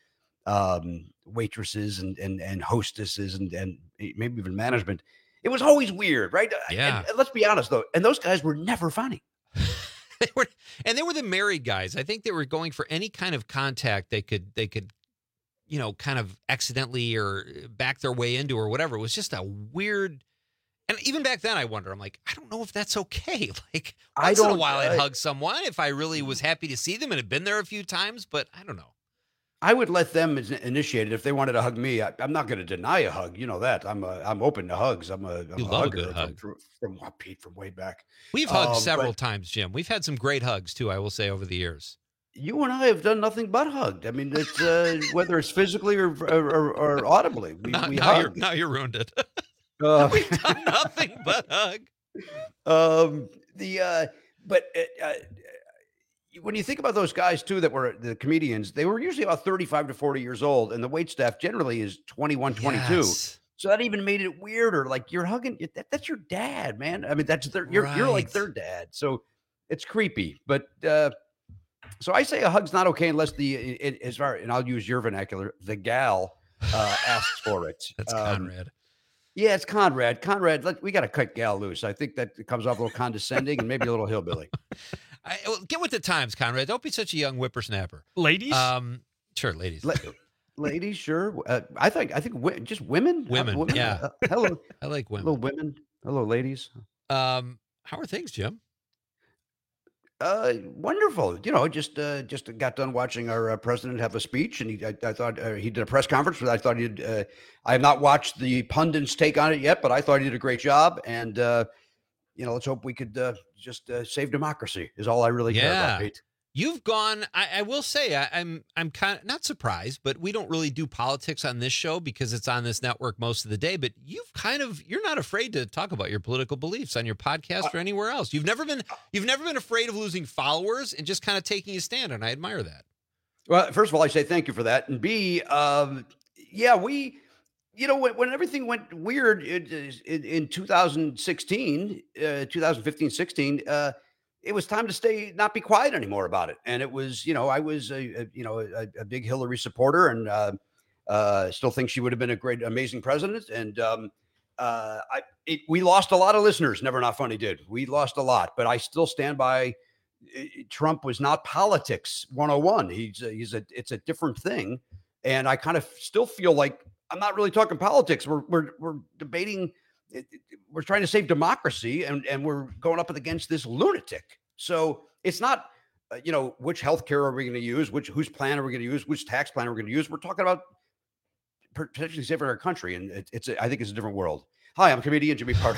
um, waitresses and and and hostesses and and maybe even management. It was always weird, right? Yeah. And, and let's be honest though, and those guys were never funny. They were, and they were the married guys. I think they were going for any kind of contact they could they could, you know, kind of accidentally or back their way into or whatever. It was just a weird. And even back then, I wonder. I'm like, I don't know if that's okay. Like I once in a don't- while, I'd I- hug someone if I really was happy to see them and had been there a few times. But I don't know. I would let them is- initiate it if they wanted to hug me. I, I'm not going to deny a hug. You know that. I'm a, I'm open to hugs. I'm a, I'm You a love a hugger good from, hug. From, from, from Pete from way back. We've hugged Um, several but times, Jim. We've had some great hugs too. I will say over the years. You and I have done nothing but hugged. I mean, it's uh, whether it's physically or or, or, or audibly. We, Now, we now, you're, hug. now you ruined it. Uh, We've done nothing but hug. um, the uh, but uh, uh, when you think about those guys too that were the comedians, they were usually about thirty-five to forty years old, and the wait staff generally is twenty-one, twenty-two. Yes. So that even made it weirder. Like you're hugging, that, that's your dad, man. I mean, that's their, you're you're like Right. their dad. So it's creepy. But uh, so I say a hug's not okay unless the it, as far and I'll use your vernacular, the gal uh, asks for it. That's Um, Conrad. Yeah, it's Conrad. Conrad, let, we got to cut gal loose. I think that comes off a little condescending and maybe a little hillbilly. I, well, get with the times, Conrad. Don't be such a young whippersnapper. Ladies? Um, sure, ladies. La- ladies, sure. Uh, I think I think wi- just women. Uh, Women, yeah. uh, hello, I like women. hello, women. Hello, ladies. Um, how are things, Jim? Uh, wonderful. You know, just uh, just got done watching our uh, president have a speech, and he I, I thought uh, he did a press conference. But I thought he'd. Uh, I have not watched the pundits take on it yet, but I thought he did a great job. And uh, you know, let's hope we could uh, just uh, save democracy. Is all I really care Yeah. about, Pete. You've gone. I, I will say, I, I'm I'm kind of not surprised, but we don't really do politics on this show because it's on this network most of the day. But you've kind of you're not afraid to talk about your political beliefs on your podcast or anywhere else. You've never been you've never been afraid of losing followers and just kind of taking a stand, and I admire that. Well, first of all, I say thank you for that, and B, um, yeah, we, you know, when, when everything went weird in, in, in two thousand sixteen, uh, two thousand fifteen, sixteen, uh, it was time to stay, not be quiet anymore about it. And it was, you know, I was a, a you know, a, a big Hillary supporter, and uh, Uh, still think she would have been a great, amazing president. And um, uh, I, it, we lost a lot of listeners. Never Not Funny did. We lost a lot, but I still stand by. It, Trump was not politics one oh one. He's a, he's a. It's a different thing, and I kind of still feel like I'm not really talking politics. We're we're we're debating. We're trying to save democracy, and and we're going up against this lunatic. So it's not. Uh, you know, which healthcare are we going to use? Which whose plan are we going to use? Which tax plan are we going to use? We're talking about potentially saving our country, and it, it's a, I think it's a different world. Hi, I'm comedian Jimmy Pardo.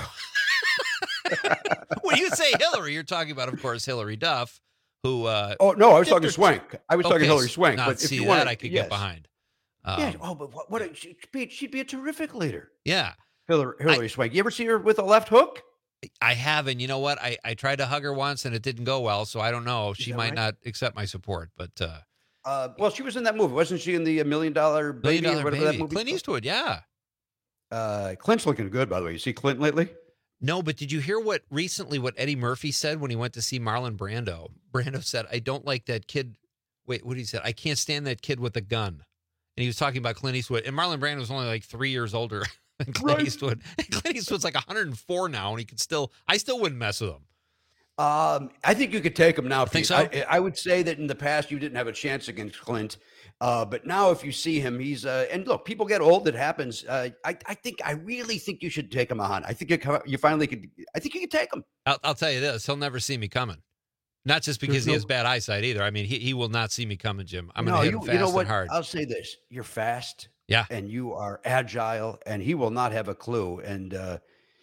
When you say Hillary, you're talking about, of course, Hillary Duff, who. Uh, oh no, I was talking Swank. I was okay, talking Hillary Swank. Now, But if see you that, want, I could yes. get behind. Um, yeah. Oh, but what? what a, she'd, be, she'd be a terrific leader. Yeah. Hillary, Hillary I, Swank. You ever see her with a left hook? I have, and you know what? I, I tried to hug her once, and it didn't go well. So I don't know. She might right? not accept my support, but. Uh, Uh, well, she was in that movie, wasn't she? In the uh, Million Dollar Baby, Million Dollar or whatever Baby. that movie. Clint Eastwood, yeah. Uh, Clint's looking good, by the way. You see Clint lately? No, but did you hear what recently what Eddie Murphy said when he went to see Marlon Brando? Brando said, "I don't like that kid." Wait, what did he say? I can't stand that kid with a gun. And he was talking about Clint Eastwood, and Marlon Brando was only like three years older than Clint Right. Eastwood. And Clint Eastwood's like one hundred four now, and he could still. I still wouldn't mess with him. Um, I think you could take him now. Think Pete. so? I, I would say that in the past you didn't have a chance against Clint, uh, but now if you see him, he's uh, and look, people get old. It happens. Uh, I, I think I really think you should take him on. I think you, co- you finally could. I think you could take him. I'll, I'll tell you this: he'll never see me coming. Not just because There's he no- has bad eyesight either. I mean, he, he will not see me coming, Jim. I'm going no, to hit you, him fast you know what? and hard. I'll say this: you're fast, Yeah. and you are agile, and he will not have a clue, and uh,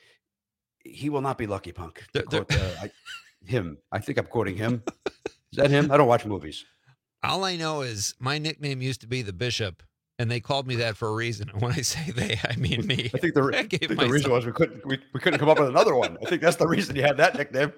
he will not be Lucky Punk. To quote, uh, I, him, I think I'm quoting him. Is that him? I don't watch movies. All I know is my nickname used to be the Bishop, and they called me that for a reason. And when I say they, I mean me. I think the, I I gave think the reason was we couldn't we, we couldn't come up with another one. I think that's the reason you had that nickname.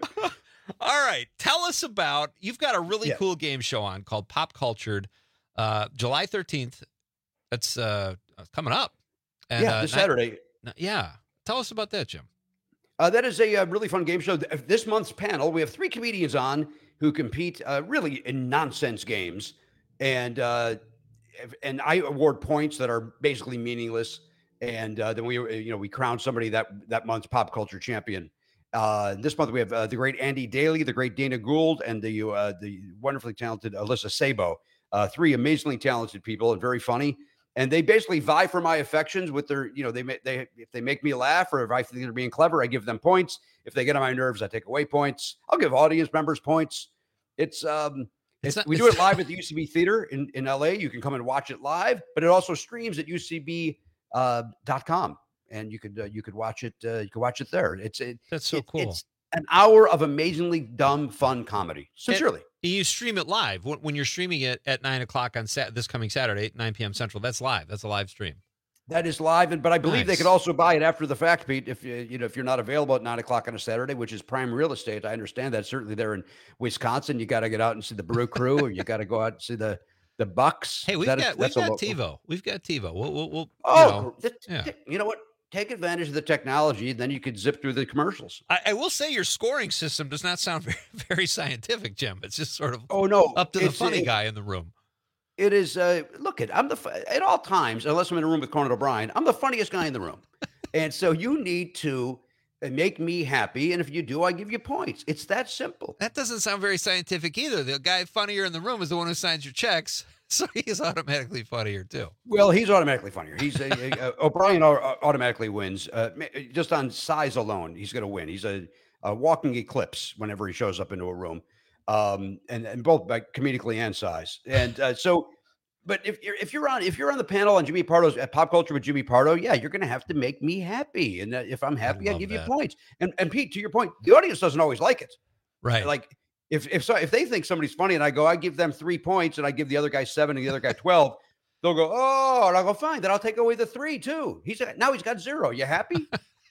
All right, tell us about. You've got a really Yeah. cool game show on called Pop Cultured, uh, July thirteenth. That's uh, coming up. And, yeah, uh, this night- Saturday. n- yeah, tell us about that, Jim. Uh, that is a, uh really fun game show. Th- This month's panel, we have three comedians on who compete uh, really in nonsense games, and uh, if- and I award points that are basically meaningless, and uh, then we uh, you know we crown somebody that that month's pop culture champion. Uh, this month we have uh, the great Andy Daly, the great Dana Gould, and the uh, the wonderfully talented Alyssa Sabo. Uh, three amazingly talented people and very funny. And they basically vie for my affections with their, you know, they ma- they if they make me laugh or if I think they're being clever, I give them points. If they get on my nerves, I take away points. I'll give audience members points. It's um, It's it's, not- we do it live at the U C B Theater in, in L A. You can come and watch it live, but it also streams at U C B uh, dot com, and you could uh, you could watch it. Uh, you can watch it there. It's it, That's so it- cool. It's an hour of amazingly dumb, fun comedy. Sincerely. And you stream it live when, when you're streaming it at nine o'clock on Sat this coming Saturday, nine p.m. Central. That's live. That's a live stream. That is live, and but I believe they Nice. could also buy it after the fact, Pete. If you you know if you're not available at nine o'clock on a Saturday, which is prime real estate, I understand that. Certainly there in Wisconsin, you got to get out and see the Brew Crew, or you got to go out and see the the Bucks. Hey, we've That is- got we've that's a got local- TiVo. We've got TiVo. We'll we'll, we'll Oh, you know, th- yeah. th- you know what? Take advantage of the technology, then you could zip through the commercials. I, I will say your scoring system does not sound very, very scientific, Jim. It's just sort of Oh no, up to the it's- funny it- guy in the room. It is. Uh, look, at I'm the fu- at all times, unless I'm in a room with Conan O'Brien, I'm the funniest guy in the room, and so you need to uh, make me happy. And if you do, I give you points. It's that simple. That doesn't sound very scientific either. The guy funnier in the room is the one who signs your checks, so he's automatically funnier too. Well, he's automatically funnier. He's a, a, a- O'Brien au- automatically wins uh, ma- just on size alone. He's going to win. He's a, a walking eclipse whenever he shows up into a room, um, and and both by comedically and size. And uh, so, but if you're if you're on if you're on the panel on Jimmy Pardo's at Pop Culture with Jimmy Pardo, yeah, you're going to have to make me happy. And uh, if I'm happy, I, love give that. you points. And and Pete, to your point, the audience doesn't always like it. Right. Like if if so, if they think somebody's funny and I go, I give them three points and I give the other guy seven and the other guy twelve, they'll go, oh, and I'll go, fine, then I'll take away the three too. He's now he's got zero. You happy?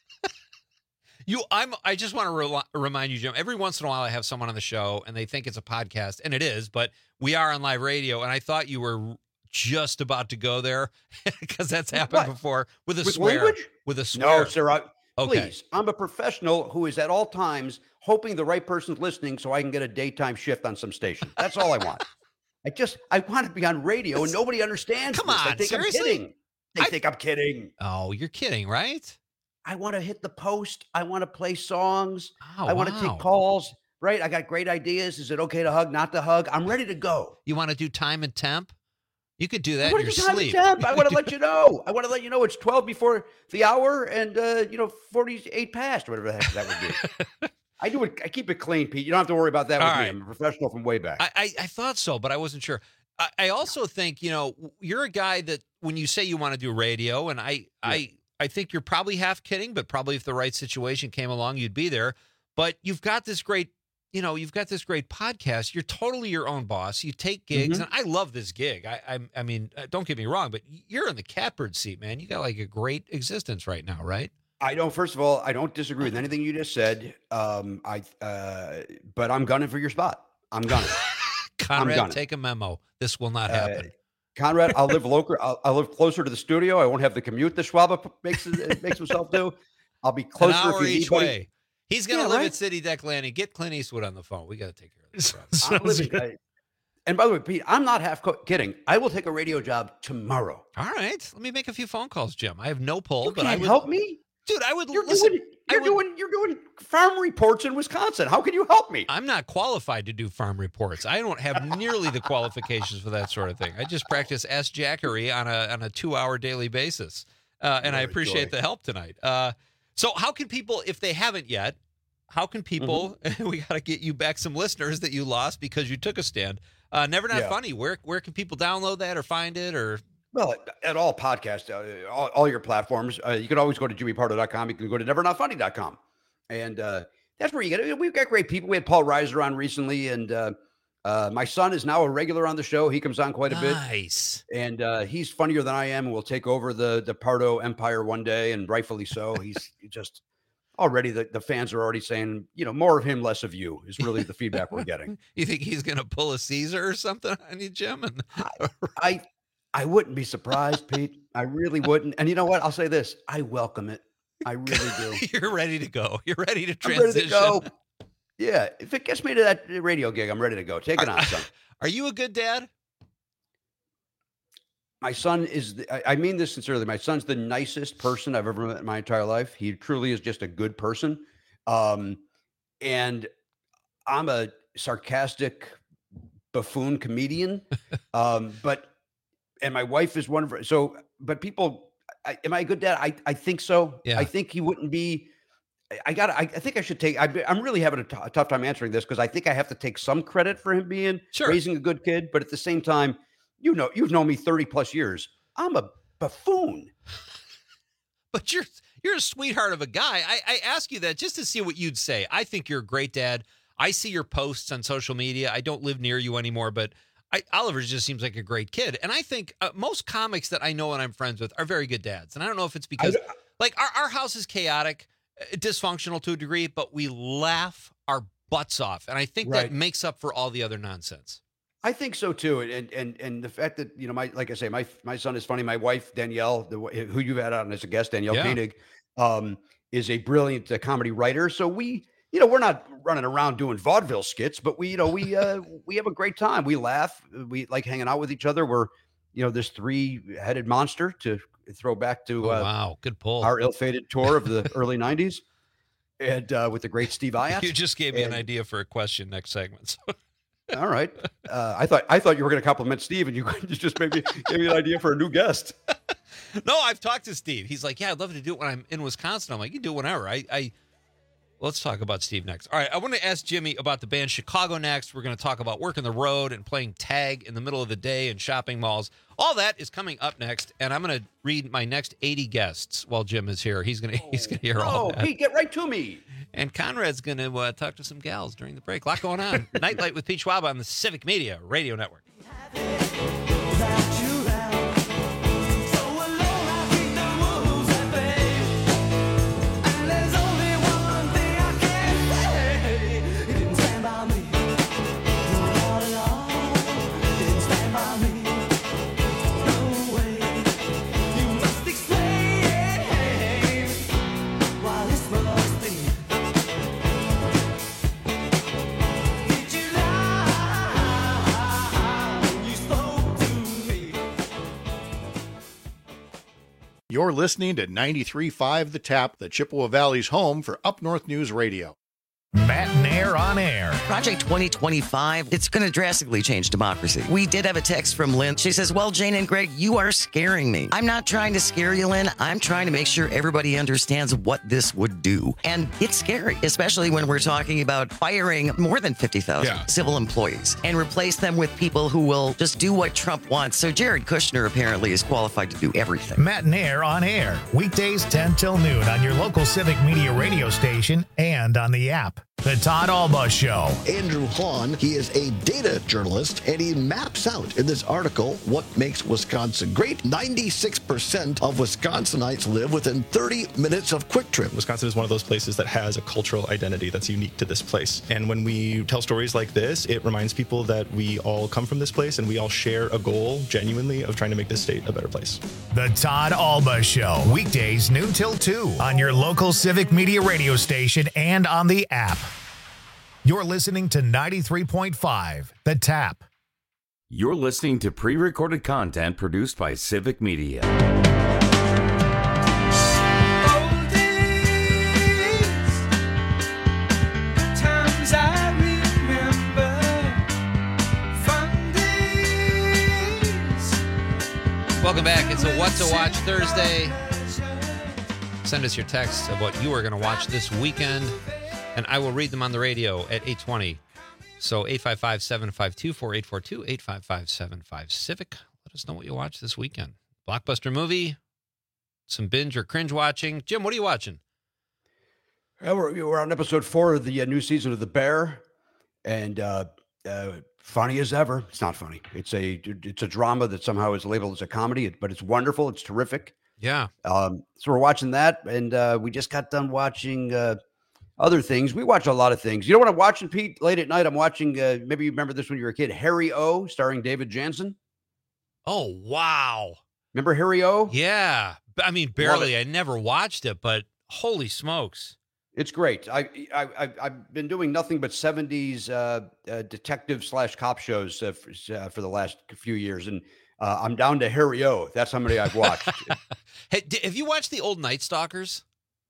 You, I'm. I just want to re- remind you, Jim. Every once in a while, I have someone on the show, and they think it's a podcast, and it is. But we are on live radio, and I thought you were just about to go there because that's happened What? before with a With swear. language? With a swear. No, sir. I, Okay. Please, I'm a professional who is at all times hoping the right person's listening so I can get a daytime shift on some station. That's all I want. I just I want to be on radio, and nobody understands. Come this. on, I think seriously? I'm kidding. They I- think I'm kidding. Oh, you're kidding, right? I want to hit the post. I want to play songs. Oh, I want to wow. take calls. Right? I got great ideas. Is it okay to hug? Not to hug? I'm ready to go. You want to do time and temp? You could do that I in want your to do time and sleep. temp. I want to let you know. I want to let you know it's twelve before the hour, and uh, you know forty-eight past, or whatever the heck that would be. I do it. I keep it clean, Pete. You don't have to worry about that All with right. me. I'm a professional from way back. I, I, I thought so, but I wasn't sure. I, I also think, you know, you're a guy that when you say you want to do radio, and I, I, I think you're probably half kidding, but probably if the right situation came along, you'd be there. But you've got this great, you know, you've got this great podcast. You're totally your own boss. You take gigs, Mhm. and I love this gig. I, I, I mean, uh, don't get me wrong, but you're in the catbird seat, man. You got like a great existence right now, right? I don't. First of all, I don't disagree with anything you just said. Um, I, uh, but I'm gunning for your spot. I'm gunning. Conrad, gunning. take a memo. This will not Uh, happen. Conrad, I'll live local. I'll, I'll live closer to the studio. I won't have the commute that Schwab p- makes makes himself do. I'll be closer An hour if you need each buddy. way. He's going to Yeah, live right? at City Deck Landing. Get Clint Eastwood on the phone. We got to take care of this. problem. I'm living- I- and by the way, Pete, I'm not half co- kidding. I will take a radio job tomorrow. All right. Let me make a few phone calls, Jim. I have no pull, You but I can't would help me. Dude, I would You're listen. doing. I You're would- doing. You're doing farm reports in Wisconsin. How can you help me? I'm not qualified to do farm reports. I don't have nearly the qualifications for that sort of thing. I just practice ask Jackery on a on a two hour daily basis, uh, and I What a appreciate joy. the help tonight. Uh, so, how can people, if they haven't yet, how can people? Mm-hmm. We got to get you back some listeners that you lost because you took a stand. Uh, Never Not Yeah. Funny. Where where can people download that or find it or? Well, at, at all podcasts, uh, all, all your platforms, uh, you can always go to jimmy pardo dot com. You can go to never not funny dot com. And uh, that's where you get it. We've got great people. We had Paul Reiser on recently, and uh, uh, my son is now a regular on the show. He comes on quite a bit. Nice. And uh, he's funnier than I am, and will take over the, the Pardo empire one day, and rightfully so. He's just already, the, the fans are already saying, you know, more of him, less of you is really the feedback we're getting. You think he's going to pull a Caesar or something on you, Jim? And I I wouldn't be surprised, Pete. I really wouldn't. And you know what? I'll say this. I welcome it. I really do. You're ready to go. You're ready to I'm transition. ready to go. Yeah. If it gets me to that radio gig, I'm ready to go. Take it on, son. Are you a good dad? My son is, the, I, I mean this sincerely. My son's the nicest person I've ever met in my entire life. He truly is just a good person. Um, and I'm a sarcastic buffoon comedian. um, but, and my wife is one of her. So, but people, I, am I a good dad? I, I think so. Yeah. I think he wouldn't be. I- I got. I, I think I should take. I, I'm really having a, t- a tough time answering this because I think I have to take some credit for him being Sure. raising a good kid. But at the same time, you know, you've known me thirty plus years. I'm a buffoon. But you're you're a sweetheart of a guy. I, I ask you that just to see what you'd say. I think you're a great dad. I see your posts on social media. I don't live near you anymore, but I, Oliver just seems like a great kid. And I think uh, most comics that I know and I'm friends with are very good dads. And I don't know if it's because, like, our, our house is chaotic, uh, dysfunctional to a degree, but we laugh our butts off. And I think that Right. makes up for all the other nonsense. I think so too, and and and the fact that you know my like I say my my son is funny. My wife Danielle, the, who you've had on as a guest, Danielle Yeah. Koenig, um, is a brilliant uh, comedy writer. So we, you know, we're not running around doing vaudeville skits, but we, you know, we uh, we have a great time. We laugh. We like hanging out with each other. We're, you know, this three-headed monster to throw back to Oh, uh, wow. Good pull. our ill-fated tour of the early nineties, and uh, with the great Steve Iott. You just gave me an And- idea for a question next segment. So. All right. Uh, I thought I thought you were going to compliment Steve, and you you just maybe gave me an idea for a new guest. No, I've talked to Steve. He's like, yeah, I'd love to do it when I'm in Wisconsin. I'm like, you can do it whenever. I, I, let's talk about Steve next. All right, I want to ask Jimmy about the band Chicago next. We're going to talk about working the road and playing tag in the middle of the day in shopping malls. All that is coming up next, and I'm going to read my next eighty guests while Jim is here. He's going to he's going to hear all Oh, that. Pete, get right to me. And Conrad's going to uh, talk to some gals during the break. A lot going on. Nightlight with Pete Schwab on the Civic Media Radio Network. Did you lie? You're listening to ninety-three point five The Tap, the Chippewa Valley's home for Up North News Radio. Matt Nair on air. Project twenty twenty-five, it's going to drastically change democracy. We did have a text from Lynn. She says, well, Jane and Greg, you are scaring me. I'm not trying to scare you, Lynn. I'm trying to make sure everybody understands what this would do. And it's scary, especially when we're talking about firing more than fifty thousand Yeah. civil employees and replace them with people who will just do what Trump wants. So Jared Kushner apparently is qualified to do everything. Matt Nair on air. Weekdays ten till noon on your local Civic Media radio station and on the app. The Todd Alba Show. Andrew Hahn, he is a data journalist, and he maps out in this article what makes Wisconsin great. ninety-six percent of Wisconsinites live within thirty minutes of Quick Trip. Wisconsin is one of those places that has a cultural identity that's unique to this place. And when we tell stories like this, it reminds people that we all come from this place and we all share a goal, genuinely, of trying to make this state a better place. The Todd Alba Show. Weekdays noon till two on your local Civic Media radio station and on the app. You're listening to ninety-three point five The Tap. You're listening to pre-recorded content produced by Civic Media. Times I remember, fun days. Welcome back. It's a What to Watch Thursday. Send us your texts of what you are going to watch this weekend, and I will read them on the radio at eight twenty. So eight five five, seven five two, four eight four two, eight five five, seven five Civic. Let us know what you watch this weekend. Blockbuster movie, some binge or cringe watching. Jim, what are you watching? Yeah, we're, we're on episode four of the uh, new season of The Bear, and uh, uh, funny as ever. It's not funny. It's a it's a drama that somehow is labeled as a comedy, but it's wonderful. It's terrific. Yeah. Um, so we're watching that, and uh, we just got done watching uh, other things. We watch a lot of things. You know what I'm watching, Pete? Late at night, I'm watching, uh, maybe you remember this when you were a kid, Harry O, starring David Jansen. Oh, wow. Remember Harry O? Yeah. I mean, barely. I never watched it, but holy smokes. It's great. I, I, I, I've been doing nothing but seventies uh, uh, detective slash cop shows uh, for, uh, for the last few years, and uh, I'm down to Harry O. That's how many I've watched. Hey, d- have you watched the old Night Stalkers?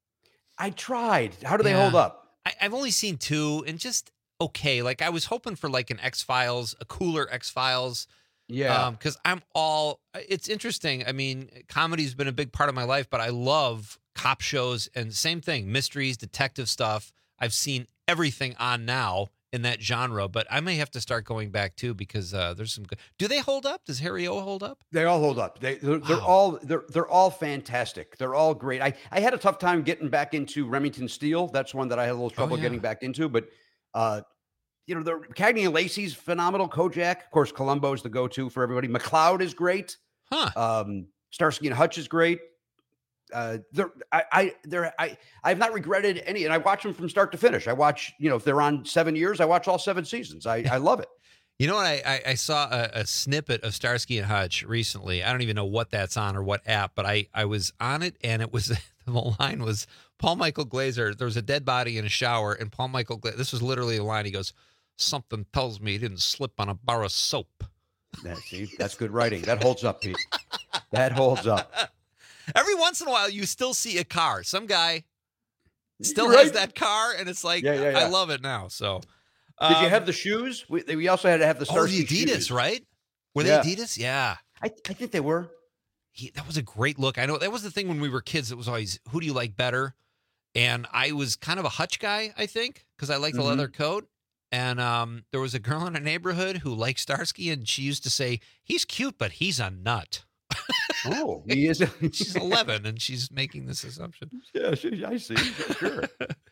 I tried. How do they Yeah. hold up? I, I've only seen two, and just okay. Like I was hoping for like an X-Files, a cooler X-Files. Yeah. Um, because I'm all. It's interesting. I mean, comedy's been a big part of my life, but I love cop shows and same thing, mysteries, detective stuff. I've seen everything on now in that genre, but I may have to start going back too because uh, there's some good. Do they hold up? Does Harry O hold up? They all hold up. They they're, they're all they're they're all fantastic. They're all great. I I had a tough time getting back into Remington Steele. That's one that I had a little trouble yeah. getting back into, but uh you know, the Cagney and Lacey's phenomenal. Kojak, of course, Columbo's the go-to for everybody. McLeod is great. Huh. Um, Starsky and Hutch is great. Uh, they're, I, I, they're, I, I've not regretted any, and I watch them from start to finish. I watch, you know, if they're on seven years, I watch all seven seasons. I, I love it. You know what? I, I, I saw a, a snippet of Starsky and Hutch recently. I don't even know what that's on or what app, but I, I was on it, and it was the line was Paul Michael Glaser. There was a dead body in a shower, and Paul Michael Glaser. This was literally a line. He goes, "Something tells me he didn't slip on a bar of soap." Yeah, see, that's good writing. That holds up, Pete. That holds up. Every once in a while, you still see a car. Some guy still You're has right. that car, and it's like, Yeah, yeah, I yeah. love it now. So, Did you um, have the shoes? We, we also had to have the oh, the Starsky Adidas, shoes. right? Were Yeah. they Adidas? Yeah. I, I think they were. He, that was a great look. I know that was the thing when we were kids. It was always, who do you like better? And I was kind of a Hutch guy, I think, because I like the Mhm. leather coat. And um, there was a girl in our neighborhood who liked Starsky, and she used to say, "He's cute, but he's a nut." Oh, he is. She's eleven, and she's making this assumption. Yeah, she, I see. Sure.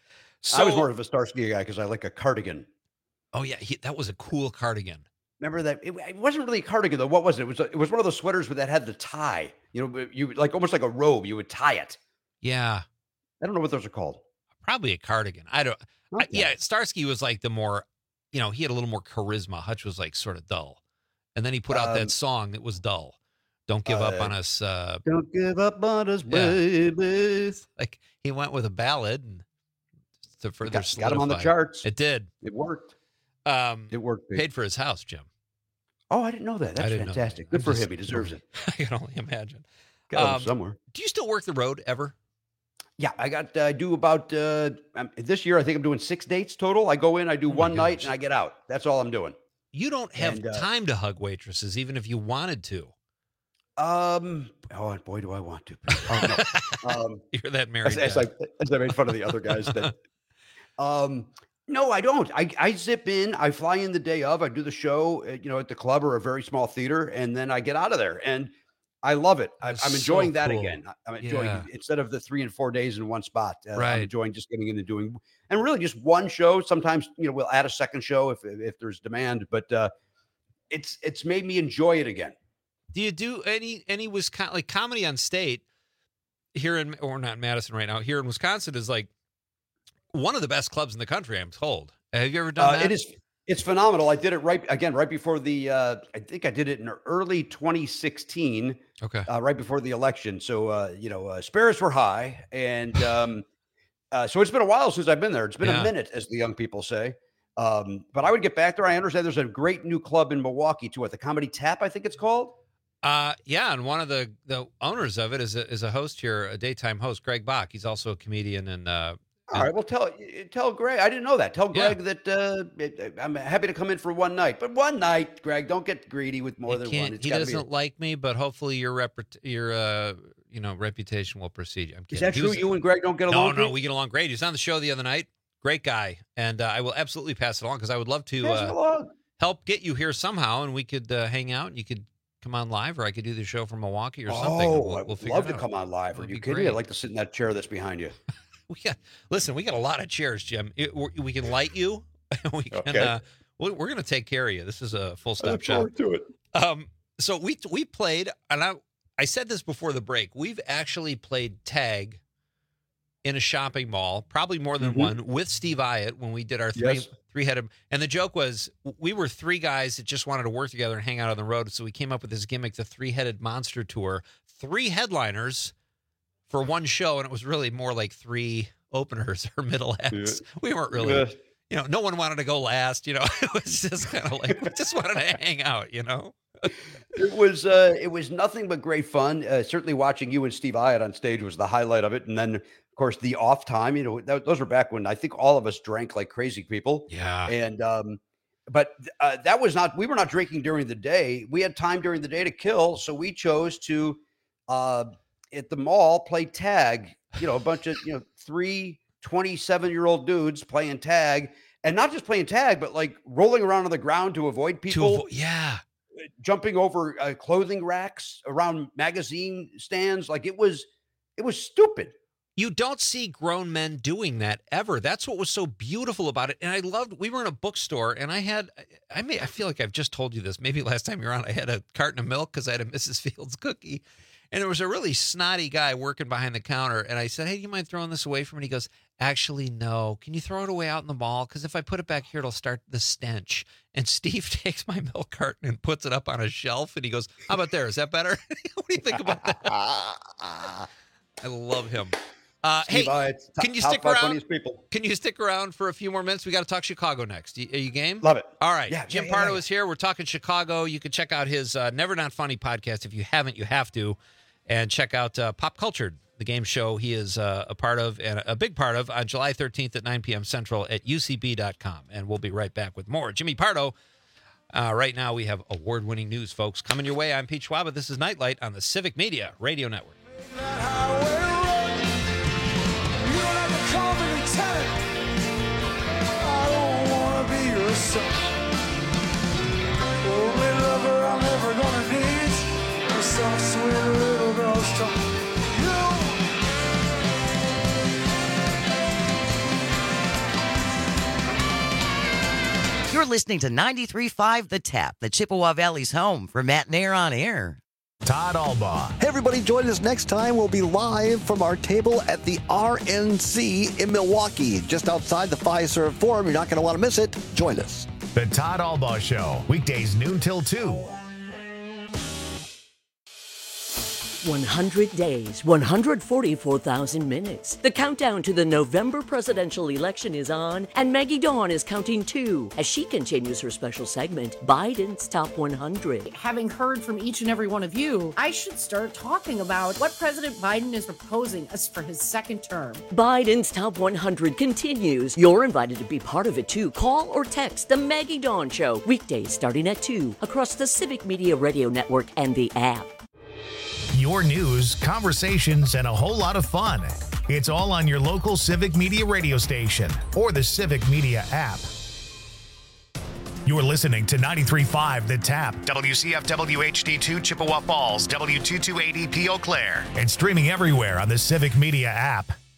So, I was more of a Starsky guy because I like a cardigan. oh yeah, he, that was a cool cardigan. Remember that? It, it wasn't really a cardigan though. What was it? It was. A, it was one of those sweaters that had the tie. You know, you like almost like a robe. You would tie it. Yeah, I don't know what those are called. probably a cardigan. I don't. I, Okay. yeah, Starsky was like the more, you know, he had a little more charisma. Hutch was like sort of dull, and then he put out Um, that song that was dull. Don't give up uh, on us. Uh, Don't give up on us, Yeah. baby. like he went with a ballad and to further Got, got him on the solidify it. charts. It did. It worked. Um, It worked. Pete. paid for his house, Jim. Oh, I didn't know that. That's didn't know that. fantastic. I'm Good for just- him. He deserves it. I can only imagine. Got Um, somewhere. Do you still work the road ever? Yeah, I got. I do about uh, um, this year. I think I'm doing six dates total. I go in, I do Oh my one night, gosh. and I get out. That's all I'm doing. You don't have And, uh, time to hug waitresses, even if you wanted to. Um. Oh boy, do I want to. Oh, no. um, You're that married as, as guy. I as I made fun of the other guys. That, um. No, I don't. I, I zip in. I fly in the day of. I do the show, uh, you know, at the club or a very small theater, and then I get out of there. And I love it. I, I'm That's enjoying so that cool. again. I- I'm enjoying Yeah. it instead of the three and four days in one spot. Uh, Right. I'm enjoying just getting in and doing, and really just one show. Sometimes you know we'll add a second show if if there's demand, but uh, it's it's made me enjoy it again. Do you do any any Wisconsin like comedy on state here in or not in Madison right now? Here in Wisconsin is like one of the best clubs in the country. I'm told. Have you ever done Uh, that? it is it's phenomenal. I did it right again right before the. Uh, I think I did it in early twenty sixteen. Okay. Uh, right before the election. So uh, you know, uh, spirits were high, and um, uh, so it's been a while since I've been there. It's been Yeah. a minute, as the young people say. Um, but I would get back there. I understand there's a great new club in Milwaukee too, at the Comedy Tap, I think it's called. Uh, yeah, and one of the the owners of it is a, is a host here, a daytime host, Greg Bach. He's also a comedian and uh, All right. Well, tell tell Greg. I didn't know that. Tell Yeah. Greg that uh, it- I'm happy to come in for one night, but one night, Greg. Don't get greedy with more he than can't- one. It's he gotta be a- doesn't like me, but hopefully your rep your uh you know reputation will precede you. I'm kidding. Is that He true? was- You and Greg don't get No, along? no, Pete? we get along great. He was on the show the other night. Great guy, and uh, I will absolutely pass it along because I would love to Pass it uh, along. help get you here somehow, and we could uh, hang out. And you could come on live, or I could do the show from Milwaukee or something. and Oh, we'll, I'd we'll figure love it to out. come on live. Are That'd you be kidding me? I'd great. like to sit in that chair that's behind you. We got listen. We got a lot of chairs, Jim. It, we we can light you. we can. Okay. Uh, we- we're going to take care of you. This is a full I stop look shop. forward to it. Um, so we we played, and I I said this before the break. We've actually played tag in a shopping mall, probably more than Mhm. one, with Steve Iott when we did our three Yes. three headed. And the joke was we were three guys that just wanted to work together and hang out on the road. So we came up with this gimmick, the three headed monster tour, three headliners for one show, and it was really more like three openers or middle acts. We weren't really. Yeah. You know, no one wanted to go last. You know, it was just kind of like we just wanted to hang out. You know, It was uh, it was nothing but great fun. Uh, certainly, watching you and Steve Iott on stage was the highlight of it. And then, of course, the off time. You know, that, those were back when I think all of us drank like crazy people. Yeah. And um, but uh, that was not. We were not drinking during the day. We had time during the day to kill, so we chose to uh, at the mall play tag. You know, a bunch of you know three twenty-seven year old dudes playing tag, and not just playing tag, but like rolling around on the ground to avoid To people. avo- yeah. Jumping over uh, clothing racks around magazine stands. Like it was, it was stupid. You don't see grown men doing that ever. That's what was so beautiful about it. And I loved, we were in a bookstore and I had, I may, I feel like I've just told you this. Maybe last time you were on, I had a carton of milk because I had a Missus Fields cookie. And there was a really snotty guy working behind the counter. And I said, hey, do you mind throwing this away from me? And he goes, actually, no. Can you throw it away out in the mall? Because if I put it back here, it'll start the stench. And Steve takes my milk carton and puts it up on a shelf. And he goes, how about there? Is that better? What do you think about that? I love him. Uh, Steve hey, Iott, top- can you top stick five around? funniest people. Can you stick around for a few more minutes? We got to talk Chicago next. Y- Are you game? Love it. All right. Yeah, Jim yeah, yeah, Pardo yeah. is here. We're talking Chicago. You can check out his uh, Never Not Funny podcast. If you haven't, you have to. And check out uh, Pop Cultured, the game show he is uh, a part of and a big part of on July thirteenth at nine p.m. Central at U C B dot com. And we'll be right back with more. Jimmy Pardo. Uh, right now, we have award-winning news, folks. Coming your way. I'm Pete Schwaba. This is Nightlight on the Civic Media Radio Network. You're listening to ninety-three point five The Tap, the Chippewa Valley's home for Matt Nair on Air. Todd Albaugh. Hey, everybody, join us next time. We'll be live from our table at the R N C in Milwaukee, just outside the Fiserv Forum. You're not going to want to miss it. Join us. The Todd Albaugh Show, weekdays noon till two. one hundred days, one hundred forty-four thousand minutes. The countdown to the November presidential election is on, and Maggie Dawn is counting too as she continues her special segment, Biden's Top one hundred. Having heard from each and every one of you, I should start talking about what President Biden is proposing us for his second term. Biden's Top one hundred continues. You're invited to be part of it too. Call or text The Maggie Dawn Show, weekdays starting at two, across the Civic Media Radio Network and the app. Your news, conversations, and a whole lot of fun. It's all on your local Civic Media radio station or the Civic Media app. You're listening to ninety-three point five The Tap, W C F W H D two Chippewa Falls, W two two eight E P Eau Claire, and streaming everywhere on the Civic Media app.